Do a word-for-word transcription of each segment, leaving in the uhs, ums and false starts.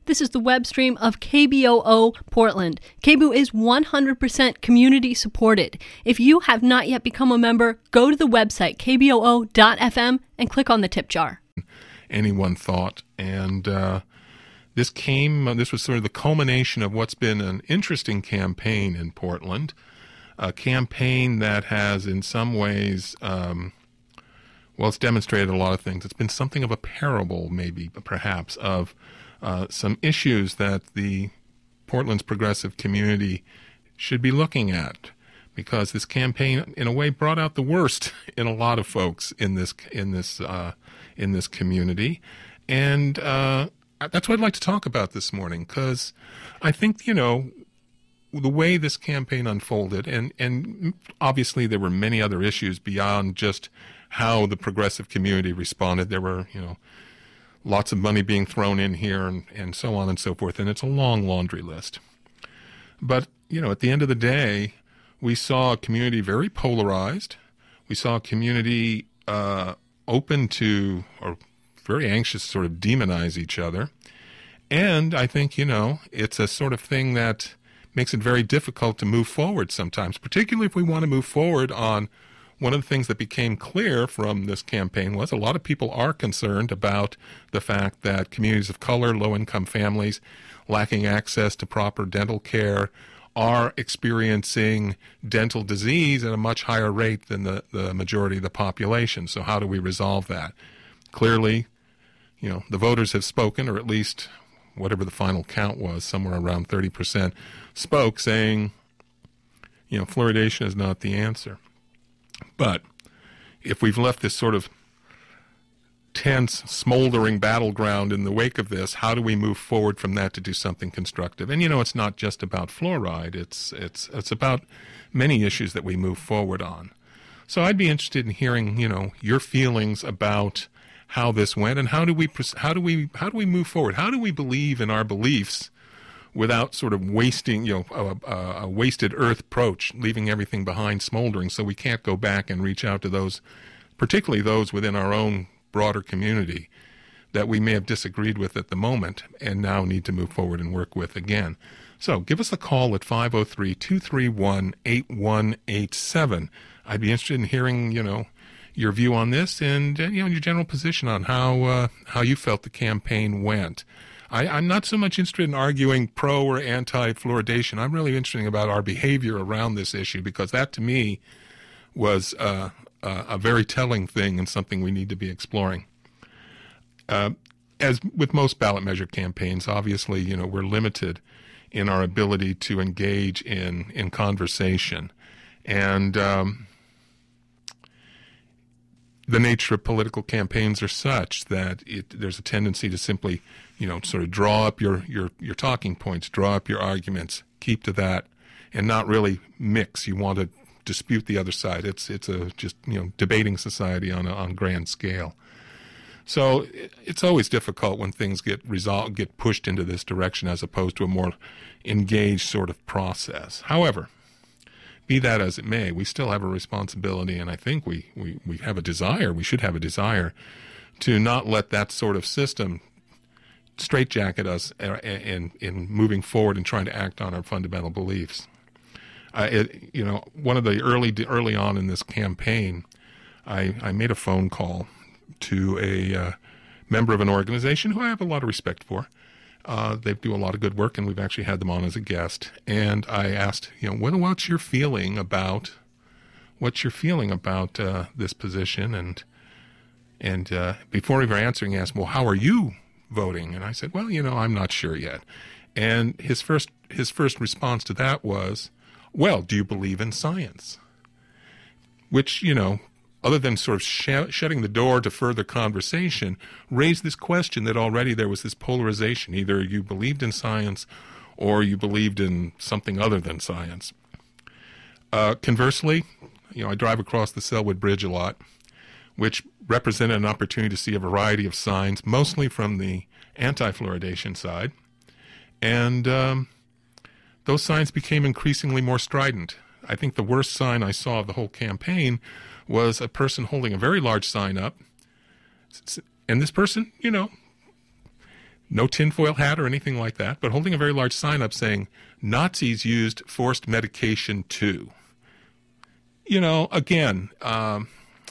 This is the web stream of K B O O Portland. K B O O is one hundred percent community supported. If you have not yet become a member, go to the website k b o o dot f m and click on the tip jar. Anyone thought, and uh, this came, uh, this was sort of the culmination of what's been an interesting campaign in Portland, a campaign that has in some ways, um, well, it's demonstrated a lot of things. It's been something of a parable, maybe, perhaps, of Uh, some issues that the Portland's progressive community should be looking at, because this campaign, in a way, brought out the worst in a lot of folks in this in this uh, in this community, and uh, that's what I'd like to talk about this morning. Because I think, you know, the way this campaign unfolded, and and obviously there were many other issues beyond just how the progressive community responded. There were, you know, lots of money being thrown in here and, and so on and so forth, and it's a long laundry list. But, you know, at the end of the day, we saw a community very polarized. We saw a community uh, open to, or very anxious to sort of demonize each other. And I think, you know, it's a sort of thing that makes it very difficult to move forward sometimes, particularly if we want to move forward on one of the things that became clear from this campaign was a lot of people are concerned about the fact that communities of color, low-income families, lacking access to proper dental care, are experiencing dental disease at a much higher rate than the, the majority of the population. So how do we resolve that? Clearly, you know, the voters have spoken, or at least whatever the final count was, somewhere around thirty percent, spoke saying, you know, fluoridation is not the answer. But if we've left this sort of tense, smoldering battleground in the wake of this, how do we move forward from that to do something constructive? And, you know, it's not just about fluoride. It's it's it's about many issues that we move forward on. So I'd be interested in hearing, you know, your feelings about how this went, and how do we how do we how do we move forward? How do we believe in our beliefs without sort of wasting, you know, a, a, a wasted earth approach, leaving everything behind smoldering, so we can't go back and reach out to those, particularly those within our own broader community that we may have disagreed with at the moment and now need to move forward and work with again. So give us a call at five oh three, two three one, eight one eight seven. I'd be interested in hearing, you know, your view on this and, uh, you know, your general position on how uh, how you felt the campaign went. I, I'm not so much interested in arguing pro or anti-fluoridation. I'm really interested about our behavior around this issue, because that, to me, was uh, uh, a very telling thing and something we need to be exploring. Uh, as with most ballot measure campaigns, obviously, you know, we're limited in our ability to engage in, in conversation. And um, the nature of political campaigns are such that it, there's a tendency to simply, you know, sort of draw up your, your, your talking points, draw up your arguments, keep to that, and not really mix. You want to dispute the other side. It's it's a just, you know, debating society on a on grand scale. So it's always difficult when things get resolved, get pushed into this direction, as opposed to a more engaged sort of process. However, be that as it may, we still have a responsibility, and I think we, we, we have a desire, we should have a desire, to not let that sort of system straitjacket us in, in moving forward and trying to act on our fundamental beliefs. Uh, it, you know, one of the early early on in this campaign, I, I made a phone call to a uh, member of an organization who I have a lot of respect for. Uh, they do a lot of good work, and we've actually had them on as a guest. And I asked, you know, what, what's your feeling about what's your feeling about uh, this position? And and uh, before even answering, he asked, well, how are you voting? And I said, well, you know, I'm not sure yet. And his first his first response to that was, well, do you believe in science? Which, you know, other than sort of sh- shutting the door to further conversation, raised this question that already there was this polarization. Either you believed in science or you believed in something other than science. Uh, conversely, you know, I drive across the Selwood Bridge a lot, which represented an opportunity to see a variety of signs, mostly from the anti-fluoridation side. And um, those signs became increasingly more strident. I think the worst sign I saw of the whole campaign was a person holding a very large sign up. And this person, you know, no tinfoil hat or anything like that, but holding a very large sign up saying, Nazis used forced medication too. You know, again, um,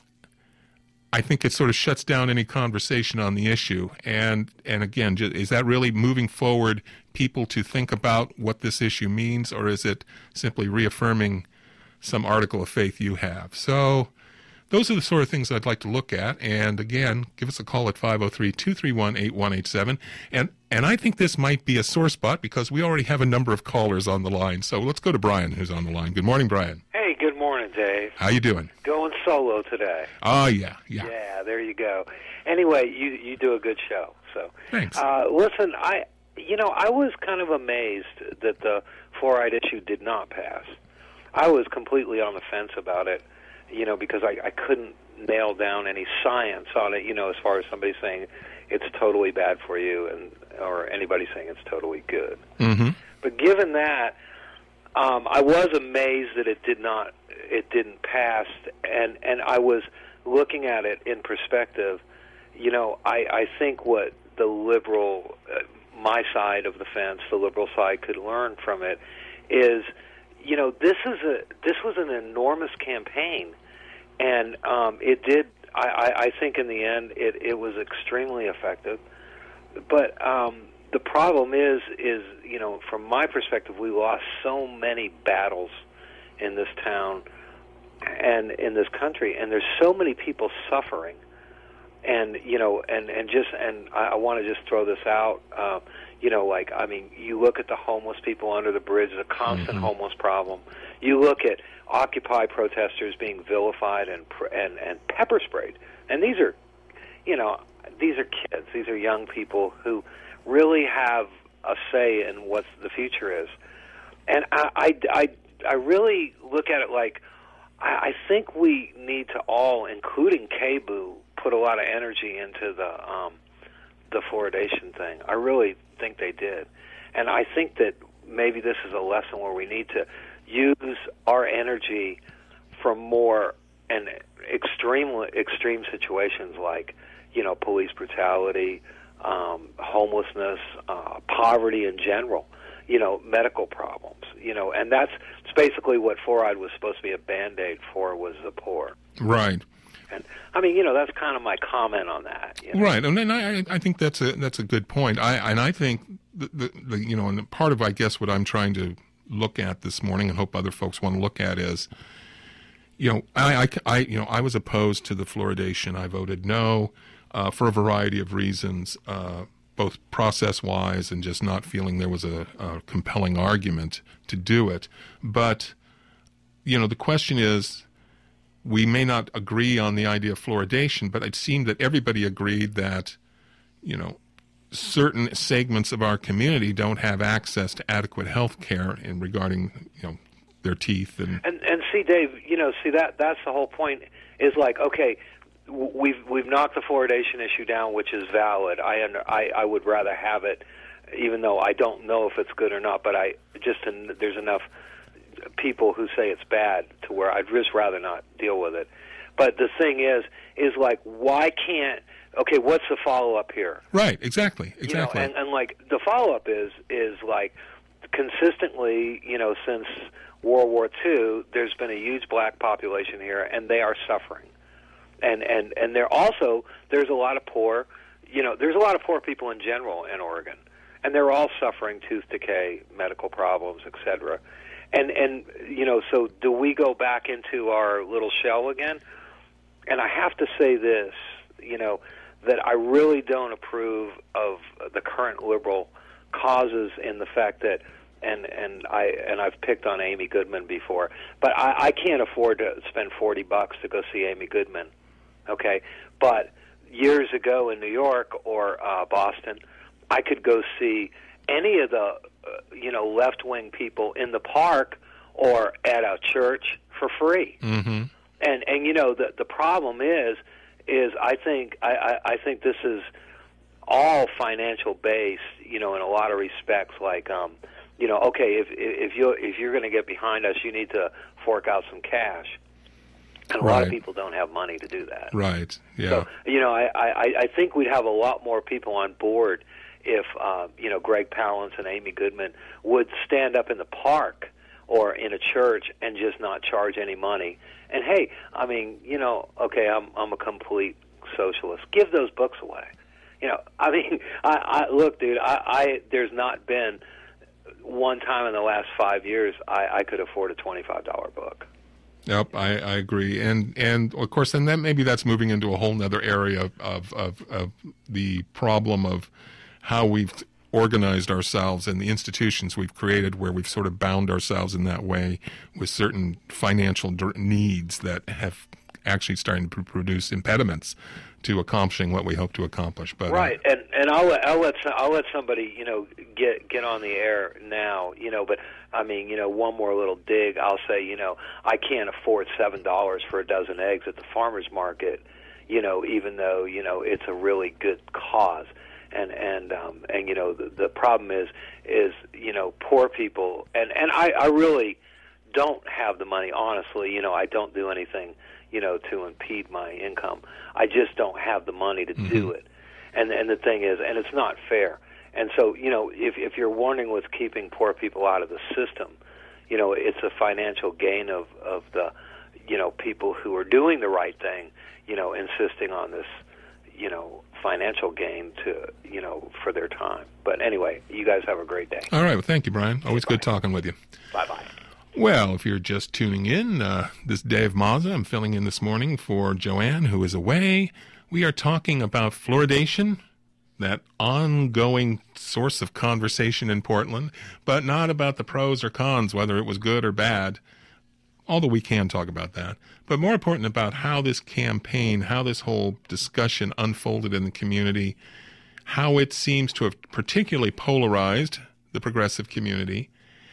I think it sort of shuts down any conversation on the issue. And, and again, just, is that really moving forward people to think about what this issue means, or is it simply reaffirming some article of faith you have? So those are the sort of things I'd like to look at. And again, give us a call at five oh three, two three one, eight one eight seven. And and I think this might be a sore spot because we already have a number of callers on the line. So let's go to Brian, who's on the line. Good morning, Brian. Hey, good morning, Dave. How you doing? Going solo today. Oh, yeah, yeah. Yeah, there you go. Anyway, you you do a good show. So thanks. Uh, listen, I you know I was kind of amazed that the fluoride issue did not pass. I was completely on the fence about it. You know, because I, I couldn't nail down any science on it, you know, as far as somebody saying it's totally bad for you and or anybody saying it's totally good. Mm-hmm. But given that, um, I was amazed that it did not, it didn't pass, and, and I was looking at it in perspective. You know, I, I think what the liberal, uh, my side of the fence, the liberal side could learn from it is, you know, this is a this was an enormous campaign. And um, it did, I, I, I think in the end, it, it was extremely effective. But um, the problem is, is, you know, from my perspective, we lost so many battles in this town and in this country, and there's so many people suffering. And, you know, and, and just, and I, I want to just throw this out, uh, you know, like, I mean, you look at the homeless people under the bridge, the constant mm-hmm. homeless problem. You look at Occupy protesters being vilified and and and pepper sprayed, and these are, you know, these are kids. These are young people who really have a say in what the future is. And I I, I, I really look at it like I, I think we need to all, including K B U, put a lot of energy into the um, the fluoridation thing. I really think they did, and I think that maybe this is a lesson where we need to use our energy for more and extreme extreme situations like, you know, police brutality, um, homelessness, uh, poverty in general, you know, medical problems, you know, and that's basically what fluoride was supposed to be a Band-Aid for, was the poor. Right. And I mean, you know, that's kind of my comment on that. You know? Right, and, and I, I think that's a that's a good point. I and I think the, the, the you know, and part of I guess what I'm trying to look at this morning and hope other folks want to look at is, you know, I, I, I you know I was opposed to the fluoridation. I voted no uh, for a variety of reasons, uh, both process-wise and just not feeling there was a, a compelling argument to do it. But you know, the question is, we may not agree on the idea of fluoridation, but it seemed that everybody agreed that, you know, certain segments of our community don't have access to adequate health care in regarding, you know, their teeth. And, and and see, Dave, you know, see, that that's the whole point, is like, okay, we've we've knocked the fluoridation issue down, which is valid. I under, I, I would rather have it, even though I don't know if it's good or not, but I just, there's enough people who say it's bad to where I'd just rather not deal with it. But the thing is, is like, why can't, okay, what's the follow-up here? Right, exactly, exactly. You know, and, and like, the follow-up is, is like, consistently, you know, since World War Two, there's been a huge black population here, and they are suffering. And, and, and they're also, there's a lot of poor, you know, there's a lot of poor people in general in Oregon, and they're all suffering tooth decay, medical problems, et cetera. And, and you know, so do we go back into our little shell again? And I have to say this, you know, that I really don't approve of the current liberal causes in the fact that, and, and, I, and I've picked on Amy Goodman before, but I, I can't afford to spend forty bucks to go see Amy Goodman, okay? But years ago in New York or uh, Boston, I could go see any of the Uh, you know, left-wing people in the park or at a church for free. Mm-hmm. And and you know, the the problem is is I think I, I, I think this is all financial based. You know, in a lot of respects. Like, um, you know, okay, if if you if you're going to get behind us, you need to fork out some cash. And a right. lot of people don't have money to do that. Right. Yeah. So, you know, I, I I think we'd have a lot more people on board if uh, you know Greg Palance and Amy Goodman would stand up in the park or in a church and just not charge any money. And hey, I mean, you know, okay, I'm I'm a complete socialist. Give those books away. You know, I mean, I, I look, dude. I, I there's not been one time in the last five years I, I could afford a twenty-five dollar book. Yep, I, I agree, and and of course, and then maybe that's moving into a whole other area of, of of of the problem of how we've organized ourselves and the institutions we've created, where we've sort of bound ourselves in that way with certain financial needs that have actually starting to produce impediments to accomplishing what we hope to accomplish. But right, uh, and and I'll let I'll let I'll let somebody you know get get on the air now, you know. But I mean, you know, one more little dig. I'll say, you know, I can't afford seven dollars for a dozen eggs at the farmers market, you know, even though you know it's a really good cause. And and um, and you know the, the problem is is you know poor people, and and I, I really don't have the money, honestly. You know, I don't do anything you know to impede my income. I just don't have the money to mm-hmm. do it. And and the thing is, and it's not fair. And so you know if if you're warning with keeping poor people out of the system, you know it's a financial gain of of the you know people who are doing the right thing. You know, insisting on this. You know, financial gain to, you know, for their time. But anyway, you guys have a great day. All right. Well, thank you, Brian. Always Bye. Good talking with you. Bye-bye. Well, if you're just tuning in, uh, this is Dave Mazza. I'm filling in this morning for Joanne, who is away. We are talking about fluoridation, that ongoing source of conversation in Portland, but not about the pros or cons, whether it was good or bad, although we can talk about that. But more important about how this campaign, how this whole discussion unfolded in the community, how it seems to have particularly polarized the progressive community,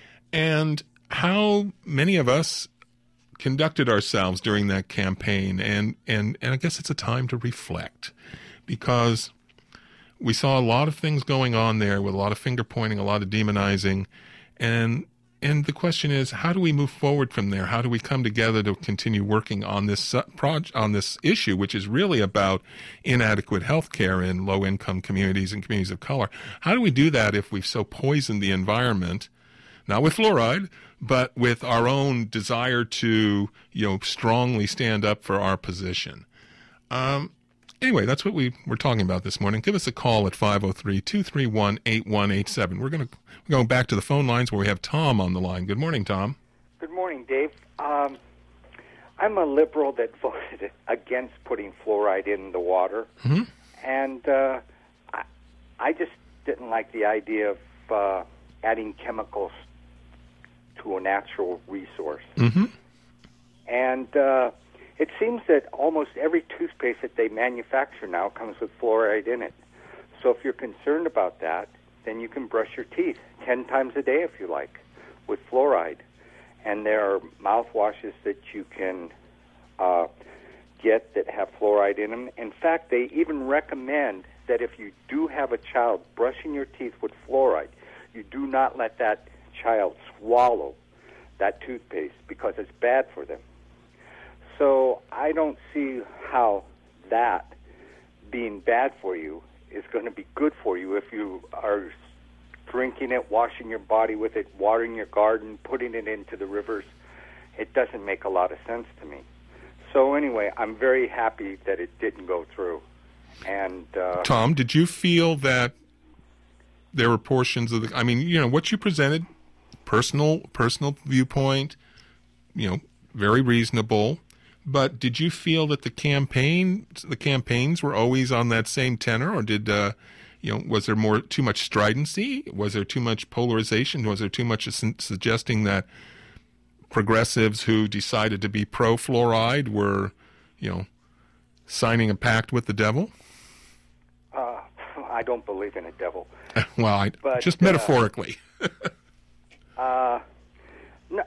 and how many of us conducted ourselves during that campaign. And, and, and I guess it's a time to reflect, because we saw a lot of things going on there with a lot of finger pointing, a lot of demonizing, and And the question is, how do we move forward from there? How do we come together to continue working on this uh, proj- on this issue, which is really about inadequate health care in low-income communities and communities of color? How do we do that if we've so poisoned the environment, not with fluoride, but with our own desire to, you know, strongly stand up for our position? Um, Anyway, that's what we were talking about this morning. Give us a call at five oh three, two three one, eight one eight seven. We're going to we're going back to the phone lines where we have Tom on the line. Good morning, Tom. Good morning, Dave. Um, I'm a liberal that voted against putting fluoride in the water, mm-hmm. and uh, I, I just didn't like the idea of uh, adding chemicals to a natural resource. Mm-hmm. And uh, it seems that almost every toothpaste that they manufacture now comes with fluoride in it. So if you're concerned about that, then you can brush your teeth ten times a day if you like with fluoride. And there are mouthwashes that you can uh, get that have fluoride in them. In fact, they even recommend that if you do have a child brushing your teeth with fluoride, you do not let that child swallow that toothpaste because it's bad for them. So I don't see how that being bad for you is going to be good for you if you are drinking it, washing your body with it, watering your garden, putting it into the rivers. It doesn't make a lot of sense to me. So anyway, I'm very happy that it didn't go through. And uh, Tom, did you feel that there were portions of the, I mean, you know, what you presented, personal personal viewpoint, you know, very reasonable. But did you feel that the campaign, the campaigns were always on that same tenor, or did, uh, you know, was there more too much stridency? Was there too much polarization? Was there too much su- suggesting that progressives who decided to be pro-fluoride were, you know, signing a pact with the devil? Uh, I don't believe in a devil. Well, I, but, just metaphorically. Uh, uh, no,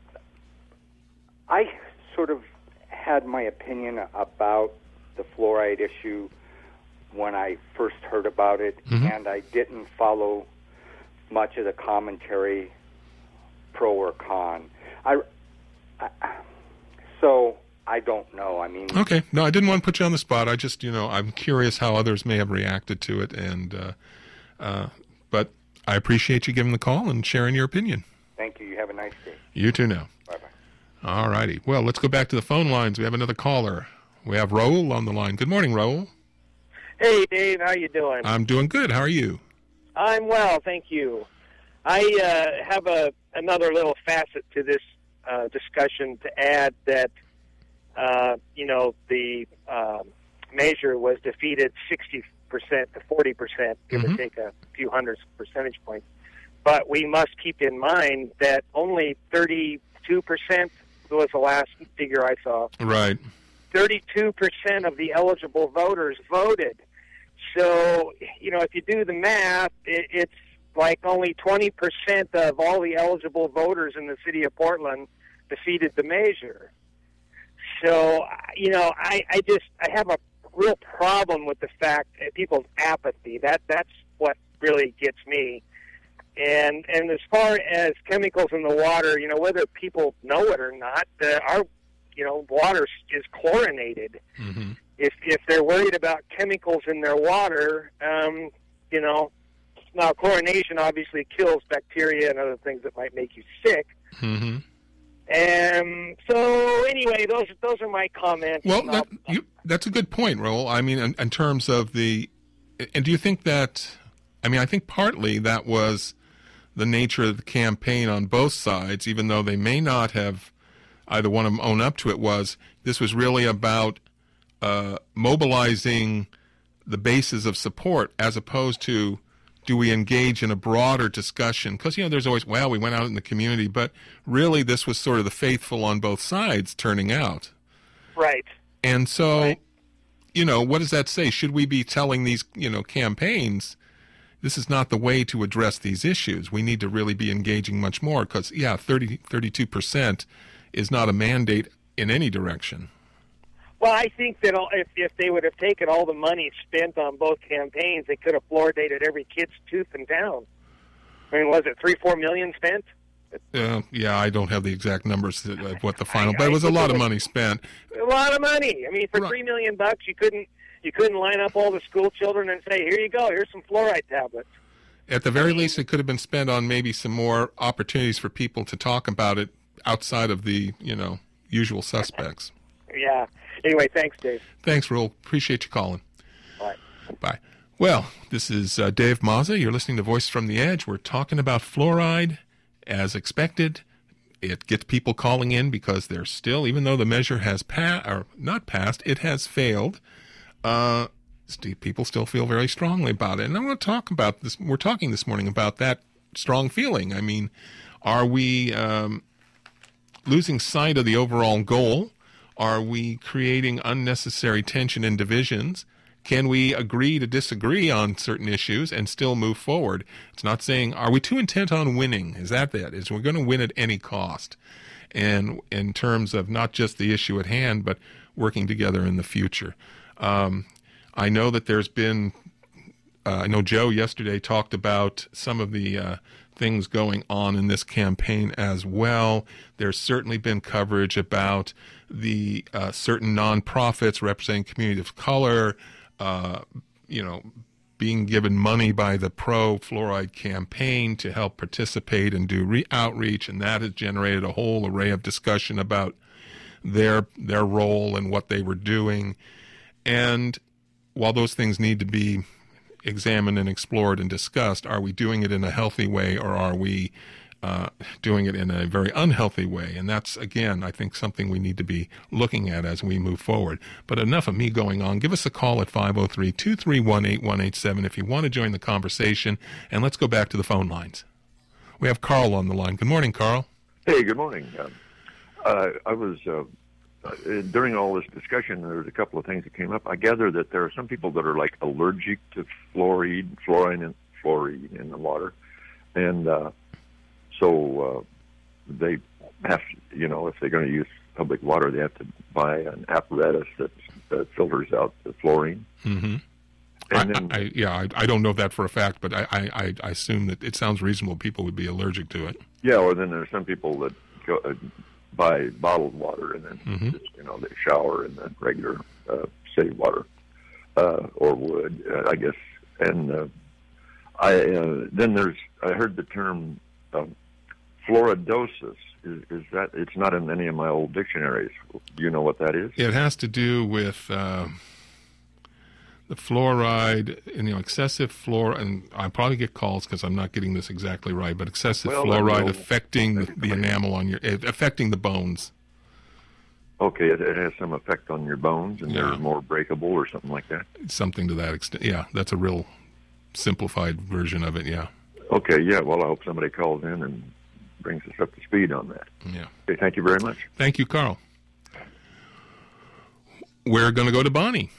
I sort of had my opinion about the fluoride issue when I first heard about it, mm-hmm. and I didn't follow much of the commentary, pro or con. I, I so I don't know. I mean, okay, no, I didn't want to put you on the spot. I just, you know, I'm curious how others may have reacted to it, and uh, Uh, but I appreciate you giving the call and sharing your opinion. Thank you. You have a nice day. You too now. Bye-bye. All righty. Well, let's go back to the phone lines. We have another caller. We have Raul on the line. Good morning, Raul. Hey, Dave. How you doing? I'm doing good. How are you? I'm well, thank you. I uh, have a another little facet to this uh, discussion to add that, uh, you know, the uh, measure was defeated sixty percent to forty percent, give Mm-hmm. or take a few hundred percentage points. But we must keep in mind that only thirty-two percent was the last figure I saw. Right. thirty-two percent of the eligible voters voted. So, you know, if you do the math, it, it's like only twenty percent of all the eligible voters in the city of Portland defeated the measure. So, you know, I, I just, I have a real problem with the fact that people's apathy. That That's what really gets me. And and as far as chemicals in the water, you know, whether people know it or not, uh, our, you know, water is chlorinated. Mm-hmm. If if they're worried about chemicals in their water, um, you know, now chlorination obviously kills bacteria and other things that might make you sick. Mm-hmm. And so anyway, those those are my comments. Well, that, you, that's a good point, Raul. I mean, in, in terms of the, and do you think that, I mean, I think partly that was the nature of the campaign on both sides, even though they may not have either one of them own up to it, was this was really about uh, mobilizing the bases of support as opposed to do we engage in a broader discussion? Because, you know, there's always, well, we went out in the community, but really this was sort of the faithful on both sides turning out. Right. And so, Right. you know, what does that say? Should we be telling these, you know, campaigns, this is not the way to address these issues. We need to really be engaging much more because, yeah, thirty, thirty-two percent is not a mandate in any direction. Well, I think that all, if if they would have taken all the money spent on both campaigns, they could have fluoridated every kid's tooth in town. I mean, was it three, four million spent? Uh, yeah, I don't have the exact numbers of what the final, I- but it I was a think lot it of was- money spent. A lot of money. I mean, for Right. three million bucks, you couldn't you couldn't line up all the school children and say, "Here you go. Here's some fluoride tablets." At the very least, it could have been spent on maybe some more opportunities for people to talk about it outside of the, you know, usual suspects. Yeah. Anyway, thanks, Dave. Thanks, Rule. Appreciate you calling. Bye. Bye. Well, this is uh, Dave Mazza. You're listening to Voice from the Edge. We're talking about fluoride as expected. It gets people calling in because they're still, even though the measure has passed, or not passed, it has failed. Uh, st- people still feel very strongly about it. And I want to talk about this. We're talking this morning about that strong feeling. I mean, are we um, losing sight of the overall goal? Are we creating unnecessary tension and divisions? Can we agree to disagree on certain issues and still move forward? It's not saying, are we too intent on winning? Is that it? Is we're going to win at any cost? And in terms of not just the issue at hand, but working together in the future. Um, I know that there's been, uh, I know Joe yesterday talked about some of the uh, things going on in this campaign as well. There's certainly been coverage about the uh, certain nonprofits representing community of color, uh, you know, being given money by the pro-fluoride campaign to help participate and do re- outreach, and that has generated a whole array of discussion about their their role and what they were doing. And while those things need to be examined and explored and discussed, are we doing it in a healthy way, or are we uh, doing it in a very unhealthy way? And that's, again, I think something we need to be looking at as we move forward. But enough of me going on. Give us a call at five oh three, two three one, eight one eight seven if you want to join the conversation. And let's go back to the phone lines. We have Carl on the line. Good morning, Carl. Hey, good morning. Uh, uh, I was, uh, uh, during all this discussion, there was a couple of things that came up. I gather that there are some people that are like allergic to fluoride, fluorine and fluoride in the water. And uh, so uh, they have to, you know, if they're going to use public water, they have to buy an apparatus that, that filters out the fluorine. Mm-hmm. And I, then, I, yeah, I, I don't know that for a fact, but I, I, I assume that it sounds reasonable people would be allergic to it. yeah, or then there's some people that go, uh, buy bottled water and then, Mhm. just, you know, they shower in the regular uh, city water uh, or wood, uh, I guess. And uh, I uh, then there's I heard the term um, fluoridosis. Is, is that it's not in any of my old dictionaries? Do you know what that is? It has to do with uh, the fluoride, you know, excessive fluoride, and I probably get calls because I'm not getting this exactly right, but excessive well, fluoride affecting the, the enamel on your, affecting the bones. Okay, it, it has some effect on your bones, and Yeah. they're more breakable or something like that. Something to that extent. Yeah, that's a real simplified version of it, yeah. Okay, yeah, well, I hope somebody calls in and brings us up to speed on that. Yeah. Okay, thank you very much. Thank you, Carl. We're going to go to Bonnie.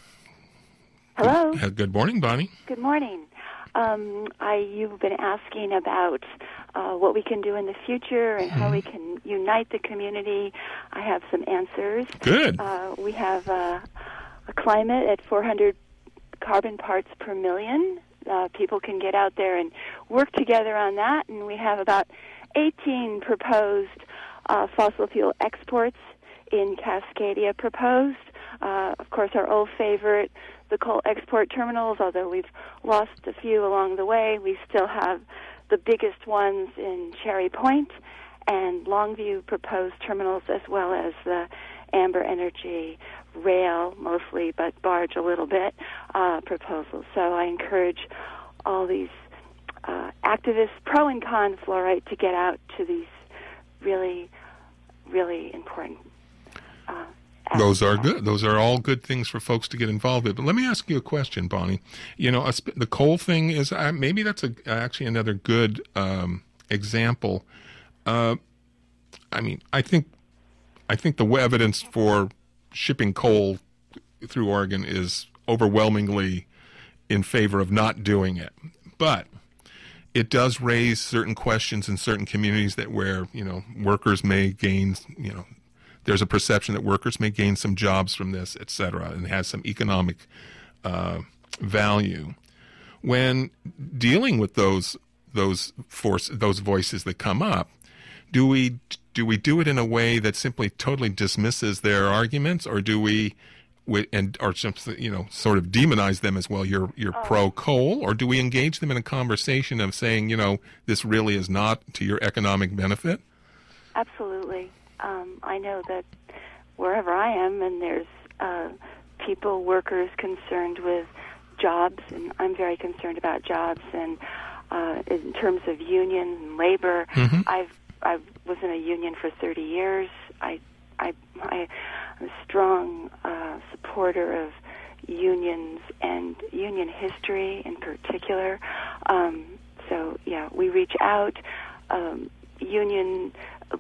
Hello. Good, good morning, Bonnie. Good morning. Um, I you've been asking about uh, what we can do in the future and how we can unite the community. I have some answers. Good. Uh, we have uh, a climate at four hundred carbon parts per million. Uh, people can get out there and work together on that, and we have about eighteen proposed uh, fossil fuel exports in Cascadia proposed. Uh, of course, our old favorite, the coal export terminals, although we've lost a few along the way, we still have the biggest ones in Cherry Point and Longview proposed terminals, as well as the Amber Energy rail, mostly, but barge a little bit, uh, proposals. So I encourage all these uh, activists, pro and con fluoride, to get out to these really, really important uh Those are good. Those are all good things for folks to get involved with. But let me ask you a question, Bonnie. You know, a sp- the coal thing is uh, maybe that's a, actually another good um, example. Uh, I mean, I think I think the evidence for shipping coal through Oregon is overwhelmingly in favor of not doing it. But it does raise certain questions in certain communities that where, you know, workers may gain, you know, there's a perception that workers may gain some jobs from this, et cetera, and it has some economic uh, value. When dealing with those those force those voices that come up, do we do we do it in a way that simply totally dismisses their arguments, or do we, we and or simply, you know, sort of demonize them as well? You're you're Oh. pro coal, or do we engage them in a conversation of saying, you know, this really is not to your economic benefit? Absolutely. Um, I know that wherever I am, and there's uh, people, workers concerned with jobs, and I'm very concerned about jobs. And uh, in terms of union and labor, Mhm. I've I was in a union for thirty years. I I I am a strong uh, supporter of unions and union history in particular. Um, so yeah, we reach out. Um, union.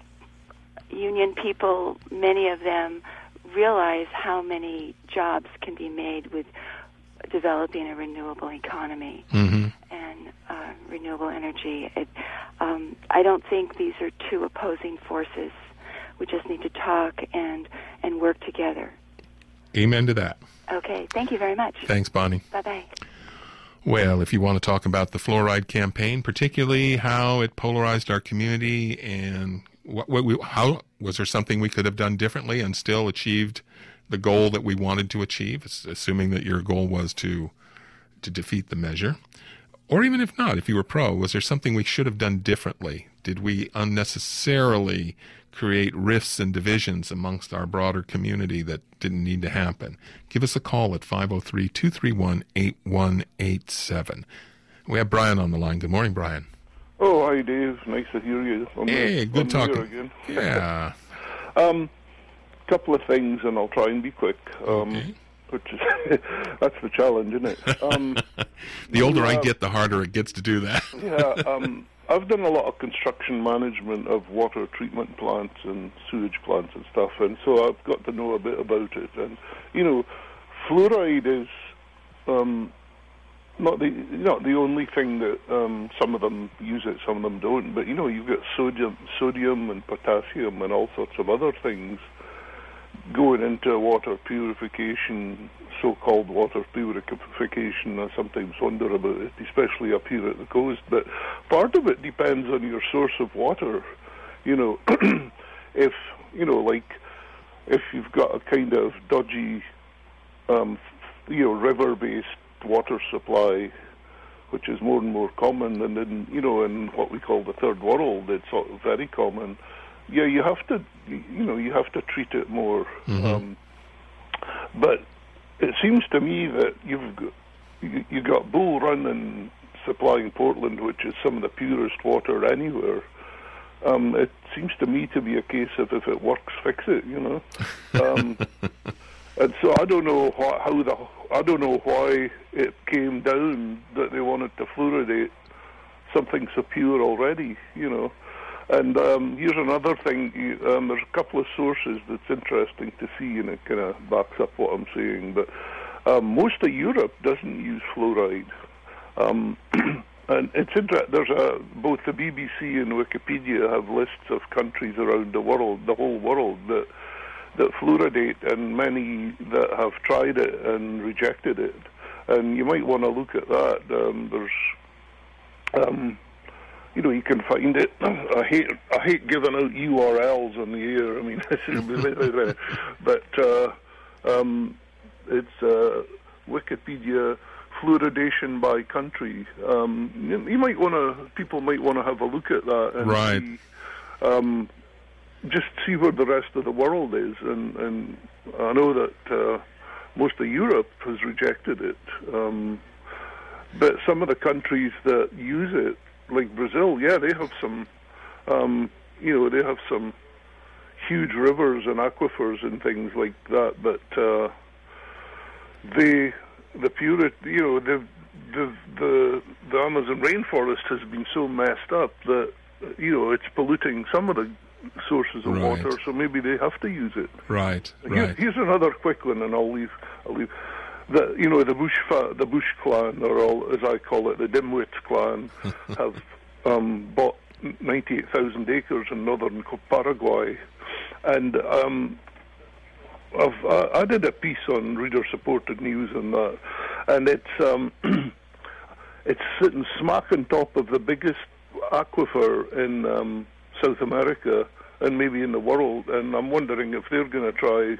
Union people, many of them realize how many jobs can be made with developing a renewable economy Mm-hmm. and uh, renewable energy. It, um, I don't think these are two opposing forces. We just need to talk and, and work together. Amen to that. Okay, thank you very much. Thanks, Bonnie. Bye-bye. Well, if you want to talk about the fluoride campaign, particularly how it polarized our community, and what, what we, how was there something we could have done differently and still achieved the goal that we wanted to achieve, assuming that your goal was to to defeat the measure, or even if not, if you were pro, was there something we should have done differently? Did we unnecessarily create rifts and divisions amongst our broader community that didn't need to happen? Give us a call at five oh three, two three one, eight one eight seven. We have Brian on the line. Good morning, Brian. Oh, hi, Dave. Nice to hear you. I'm Hey, I'm good here talking. again. Yeah. Um, couple of things, and I'll try and be quick. Um, Okay. Which is that's the challenge, isn't it? Um, The older I yeah. get, the harder it gets to do that. yeah, um, I've done a lot of construction management of water treatment plants and sewage plants and stuff, and so I've got to know a bit about it. And you know, fluoride is um, not the not the only thing that um, some of them use it, some of them don't. But you know, you've got sodium, sodium and potassium and all sorts of other things going into water purification, so-called water purification. I sometimes wonder about it, especially up here at the coast. But part of it depends on your source of water. You know, if, you know, like, if you've got a kind of dodgy, um, you know, river-based water supply, which is more and more common, and in, you know, in what we call the third world, it's sort of very common. Yeah, you have to, you know, you have to treat it more. Mm-hmm. Um, but it seems to me that you've got, you, you got Bull Run and supplying Portland, which is some of the purest water anywhere. Um, it seems to me to be a case of if it works, fix it, you know. Um, and so I don't know how, how the I don't know why it came down that they wanted to fluoridate something so pure already, you know. And um, here's another thing. You, um, there's a couple of sources that's interesting to see, and it kind of backs up what I'm saying. But um, most of Europe doesn't use fluoride. Um, and it's inter- there's a, both the B B C and Wikipedia have lists of countries around the world, the whole world, that that fluoridate, and many that have tried it and rejected it. And you might want to look at that. Um, there's, um, you know, you can find it. I hate I hate giving out U R Ls on the air. I mean, but uh, um, it's uh, Wikipedia. Fluoridation by country. Um, you, you might want to. People might want to have a look at that and right. see, um, just see where the rest of the world is. And, and I know that uh, most of Europe has rejected it, um, but some of the countries that use it, like Brazil, yeah, they have some. Um, you know, they have some huge rivers and aquifers and things like that, but uh, they. The pure, you know, the, the the the Amazon rainforest has been so messed up that, you know, it's polluting some of the sources of right. water. So maybe they have to use it. Right. Here, right. Here's another quick one, and I'll leave. I'll leave. The you know the Bush fa- the Bush clan, or all as I call it, the Dimwits clan, have um, bought ninety-eight thousand acres in northern Paraguay, and. Um, I've, uh, I did a piece on reader-supported news on that, and it's um, it's sitting smack on top of the biggest aquifer in um, South America and maybe in the world. And I'm wondering if they're going to try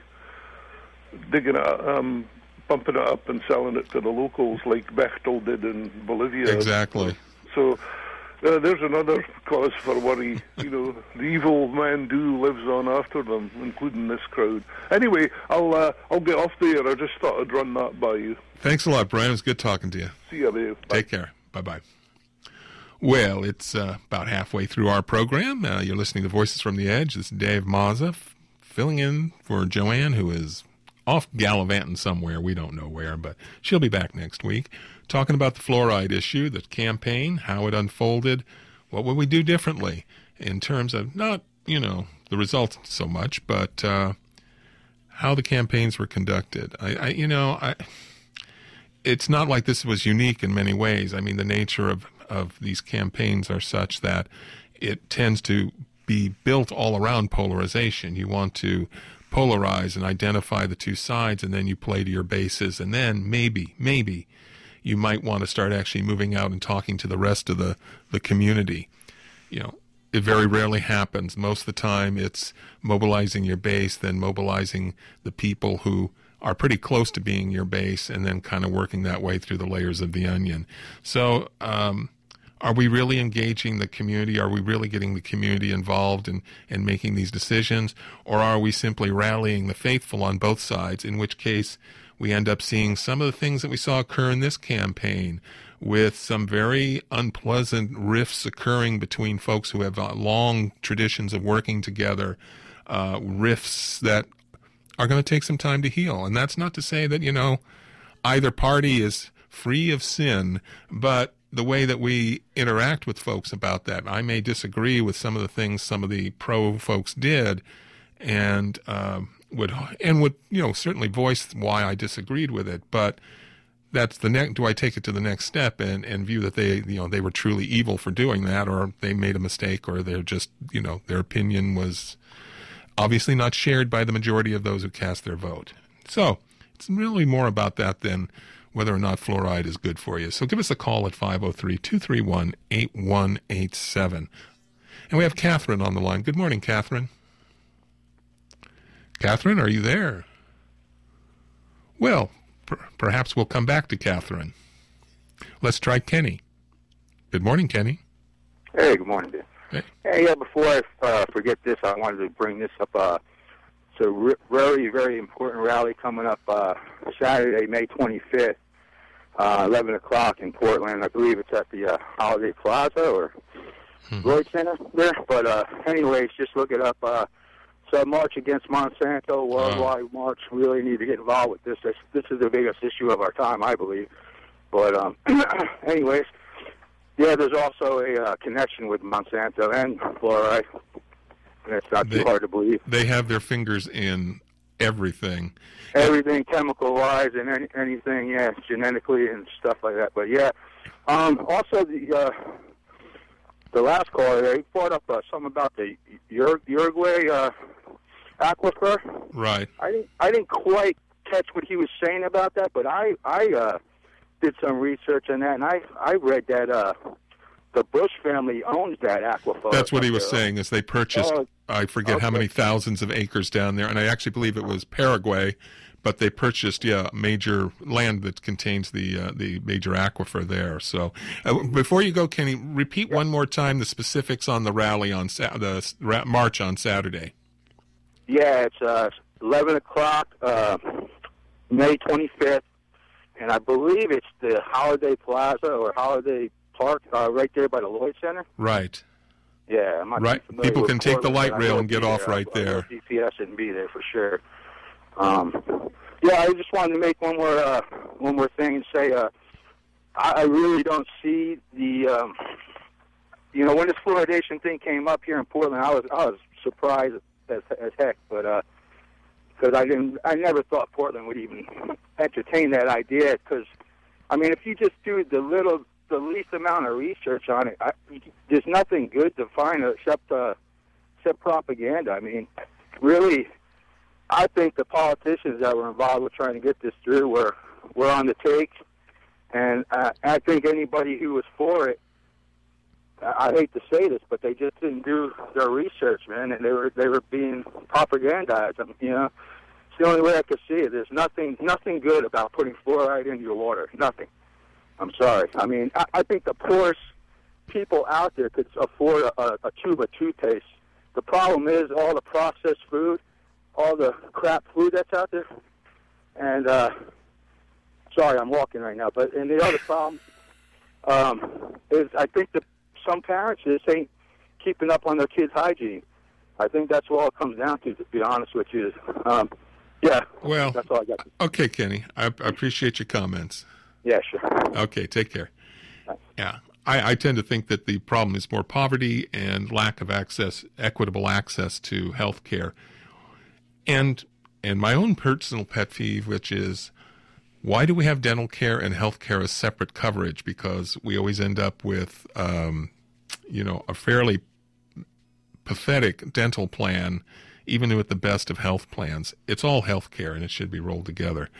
digging it, um, pumping it up and selling it to the locals, like Bechtel did in Bolivia. Exactly. So. Uh, there's another cause for worry. You know, the evil man do lives on after them, including this crowd. Anyway, I'll uh, I'll get off there. I just thought I'd run that by you. Thanks a lot, Brian. It was good talking to you. See you, Dave. Take care. Bye-bye. Well, it's uh, about halfway through our program. Uh, you're listening to Voices from the Edge. This is Dave Mazza, f- filling in for Joanne, who is off gallivanting somewhere. We don't know where, but she'll be back next week. Talking about the fluoride issue, the campaign, how it unfolded, what would we do differently in terms of not, you know, the results so much, but uh, how the campaigns were conducted. I, I you know, I, it's not like this was unique in many ways. I mean, the nature of, of these campaigns are such that it tends to be built all around polarization. You want to polarize and identify the two sides, and then you play to your bases, and then maybe, maybe, you might want to start actually moving out and talking to the rest of the, the community. You know, it very rarely happens. Most of the time it's mobilizing your base, then mobilizing the people who are pretty close to being your base, and then kind of working that way through the layers of the onion. So um, are we really engaging the community? Are we really getting the community involved in, in making these decisions? Or are we simply rallying the faithful on both sides, in which case we end up seeing some of the things that we saw occur in this campaign, with some very unpleasant rifts occurring between folks who have long traditions of working together, uh, rifts that are going to take some time to heal. And that's not to say that, you know, either party is free of sin, but the way that we interact with folks about that, I may disagree with some of the things some of the pro folks did, and um, would and would you know certainly voice why I disagreed with it, but that's the next. Do I take it to the next step and, and view that they you know they were truly evil for doing that, or they made a mistake, or they're just you know their opinion was obviously not shared by the majority of those who cast their vote. So it's really more about that than whether or not fluoride is good for you. So give us a call at five oh three, two three one, eight one eight seven. And we have Catherine on the line. Good morning, Catherine. Catherine, are you there? Well, per- perhaps we'll come back to Catherine. Let's try Kenny. Good morning, Kenny. Hey, good morning, Ben. Hey. Hey, yeah, before I uh, forget this, I wanted to bring this up. Uh, it's a re- very, very important rally coming up uh, Saturday, May twenty-fifth, uh, eleven o'clock in Portland. I believe it's at the uh, Holiday Plaza or mm-hmm. Lloyd Center there. But uh, anyways, just look it up. Uh, it's a march against Monsanto, worldwide oh. march. We really need to get involved with this. This, this is the biggest issue of our time, I believe. But um, anyways, yeah, there's also a uh, connection with Monsanto and fluoride. And it's not they, too hard to believe. They have their fingers in everything. Everything, chemical-wise and any, anything, yeah, genetically and stuff like that. But, yeah, um, also the uh, the last caller there, he brought up uh, something about the Ur- Uruguay uh, aquifer. Right. I didn't, I didn't quite catch what he was saying about that, but I, I uh, did some research on that, and I, I read that uh, the Bush family owns that aquifer. That's what he was saying, is they purchased, oh, I forget okay. how many thousands of acres down there, and I actually believe it was Paraguay, but they purchased, yeah, major land that contains the uh, the major aquifer there. So uh, before you go, Kenny, repeat yeah. one more time the specifics on the rally on Sa- the ra- march on Saturday. Yeah, it's uh, eleven o'clock, uh, May twenty-fifth, and I believe it's the Holiday Plaza or Holiday Park uh, right there by the Lloyd Center. Right. Yeah, I'm not right. People can take the light rail and get off right there. D P S and be there for sure. Um, yeah, I just wanted to make one more uh, one more thing and say uh, I, I really don't see the um, you know, when this fluoridation thing came up here in Portland, I was I was surprised as, as heck, but because uh, I didn't I never thought Portland would even entertain that idea. Because I mean, if you just do the little the least amount of research on it, I, there's nothing good to find except uh, except propaganda. I mean, really. I think the politicians that were involved with trying to get this through were were on the take, and uh, I think anybody who was for it, I hate to say this, but they just didn't do their research, man, and they were they were being propagandized. You know, it's the only way I could see it. There's nothing nothing good about putting fluoride into your water. Nothing. I'm sorry. I mean, I, I think the poorest people out there could afford a, a, a tube of toothpaste. The problem is all the processed food. All the crap food that's out there, and uh, sorry, I'm walking right now. But and the other problem um, is, I think that some parents just ain't keeping up on their kids' hygiene. I think that's what all it comes down to. To be honest with you, um, yeah. Well, that's all I got. Okay, Kenny, I, I appreciate your comments. Yeah, sure. Okay, take care. Thanks. Yeah. I, I tend to think that the problem is more poverty and lack of access, equitable access to health care. And and my own personal pet peeve, which is, why do we have dental care and health care as separate coverage? Because we always end up with, um, you know, a fairly pathetic dental plan, even with the best of health plans. It's all health care, and it should be rolled together.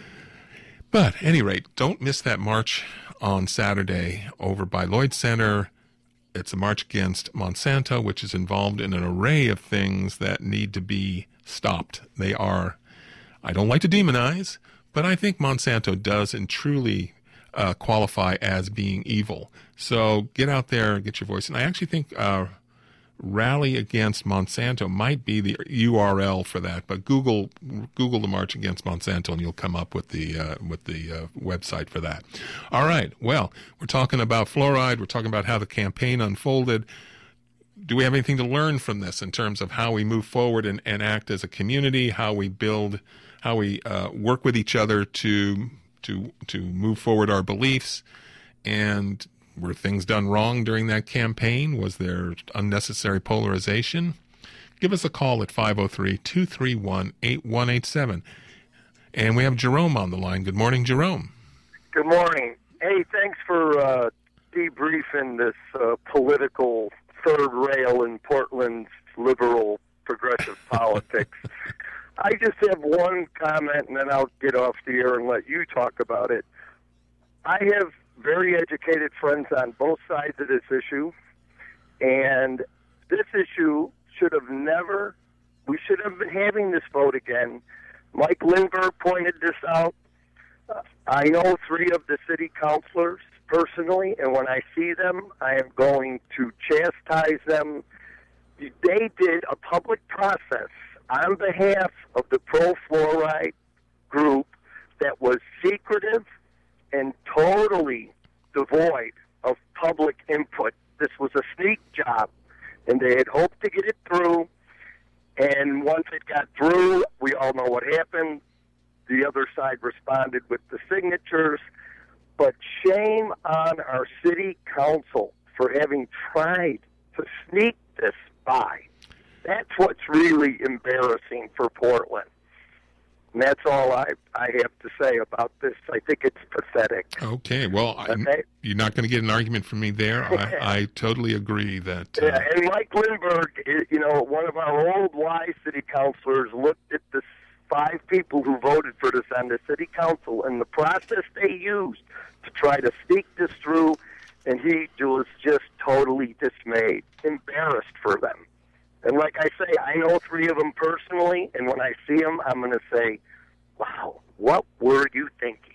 But at any rate, don't miss that march on Saturday over by Lloyd Center. It's a march against Monsanto, which is involved in an array of things that need to be stopped. They are, I don't like to demonize, but I think Monsanto does and truly uh, qualify as being evil. So get out there, get your voice. And I actually think uh, Rally Against Monsanto might be the U R L for that. But Google Google the March Against Monsanto, and you'll come up with the uh, with the uh, website for that. All right. Well, we're talking about fluoride. We're talking about how the campaign unfolded. Do we have anything to learn from this in terms of how we move forward and, and act as a community, how we build, how we uh, work with each other to to to move forward our beliefs? And were things done wrong during that campaign? Was there unnecessary polarization? Give us a call at five oh three, two three one, eight one eight seven. And we have Jerome on the line. Good morning, Jerome. Good morning. Hey, thanks for uh, debriefing this uh, political third rail in Portland's liberal progressive politics. I just have one comment, and then I'll get off the air and let you talk about it. I have very educated friends on both sides of this issue, and this issue should have never, we should have been having this vote again. Mike Lindbergh pointed this out. I know three of the city councilors personally, and when I see them, I am going to chastise them. They did a public process on behalf of the pro-fluoride group that was secretive and totally devoid of public input. This was a sneak job, and they had hoped to get it through, and once it got through, we all know what happened. The other side responded with the signatures, but shame on our city council for having tried to sneak this by. That's what's really embarrassing for Portland. And that's all I, I have to say about this. I think it's pathetic. Okay, well, okay? you're not going to get an argument from me there. I, I totally agree that... Uh... Yeah, and Mike Lindberg, you know, one of our old wise city councilors looked at the five people who voted for this on the city council and the process they used to try to sneak this through, and he was just totally dismayed, embarrassed for them. And like I say, I know three of them personally, and when I see them, I'm going to say, wow, what were you thinking?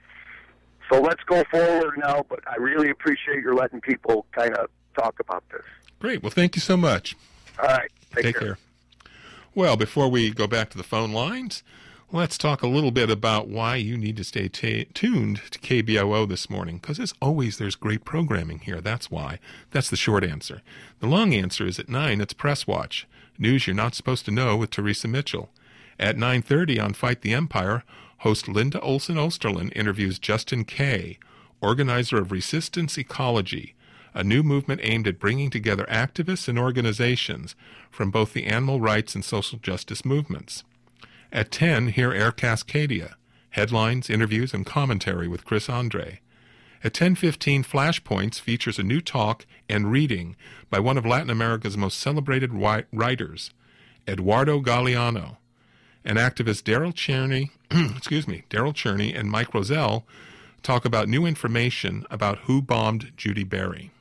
So let's go forward now, but I really appreciate your letting people kind of talk about this. Great. Well, thank you so much. All right. Take, Take care. care. Well, before we go back to the phone lines, let's talk a little bit about why you need to stay t- tuned to K B O O this morning, because as always, there's great programming here. That's why. That's the short answer. The long answer is at nine, it's Press Watch, news you're not supposed to know with Teresa Mitchell. At nine thirty on Fight the Empire, host Linda Olson Osterlin interviews Justin Kay, organizer of Resistance Ecology, a new movement aimed at bringing together activists and organizations from both the animal rights and social justice movements. At ten, hear Air Cascadia, headlines, interviews, and commentary with Chris Andre. At ten fifteen, Flashpoints features a new talk and reading by one of Latin America's most celebrated writers, Eduardo Galeano. And activist Daryl Cherney, excuse me, Daryl Cherney and Mike Roselle talk about new information about who bombed Judy Berry.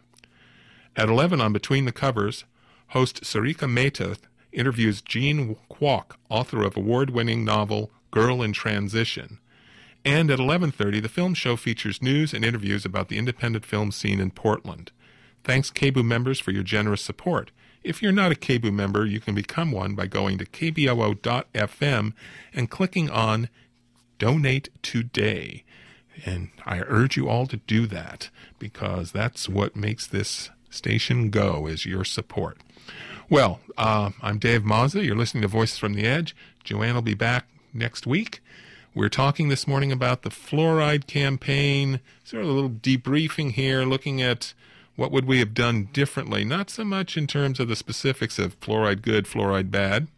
At eleven on Between the Covers, host Sarika Mehta interviews Jean Kwok, author of award-winning novel Girl in Transition. And at eleven thirty, the film show features news and interviews about the independent film scene in Portland. Thanks, K B O O members, for your generous support. If you're not a K B O O member, you can become one by going to k b o o dot f m and clicking on Donate Today. And I urge you all to do that, because that's what makes this station go, is your support. Well, uh, I'm Dave Mazza. You're listening to Voices from the Edge. Joanne will be back next week. We're talking this morning about the fluoride campaign, sort of a little debriefing here, looking at what would we have done differently, not so much in terms of the specifics of fluoride good, fluoride bad,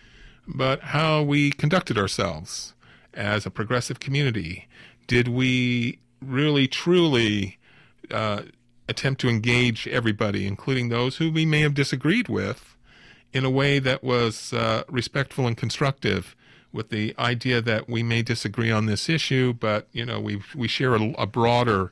but how we conducted ourselves as a progressive community. Did we really, truly uh, attempt to engage everybody, including those who we may have disagreed with, in a way that was uh, respectful and constructive, with the idea that we may disagree on this issue, but you know we we share a, a broader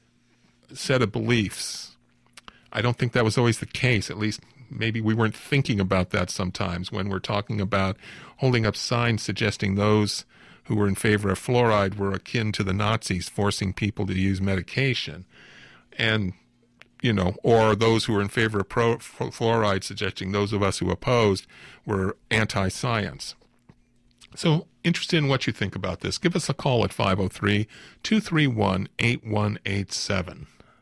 set of beliefs. I don't think that was always the case. At least maybe we weren't thinking about that sometimes when we're talking about holding up signs suggesting those who were in favor of fluoride were akin to the Nazis forcing people to use medication. And, you know, or those who were in favor of pro fluoride suggesting those of us who opposed were anti-science. So, interested in what you think about this, give us a call at five oh three, two three one, eight one eight seven.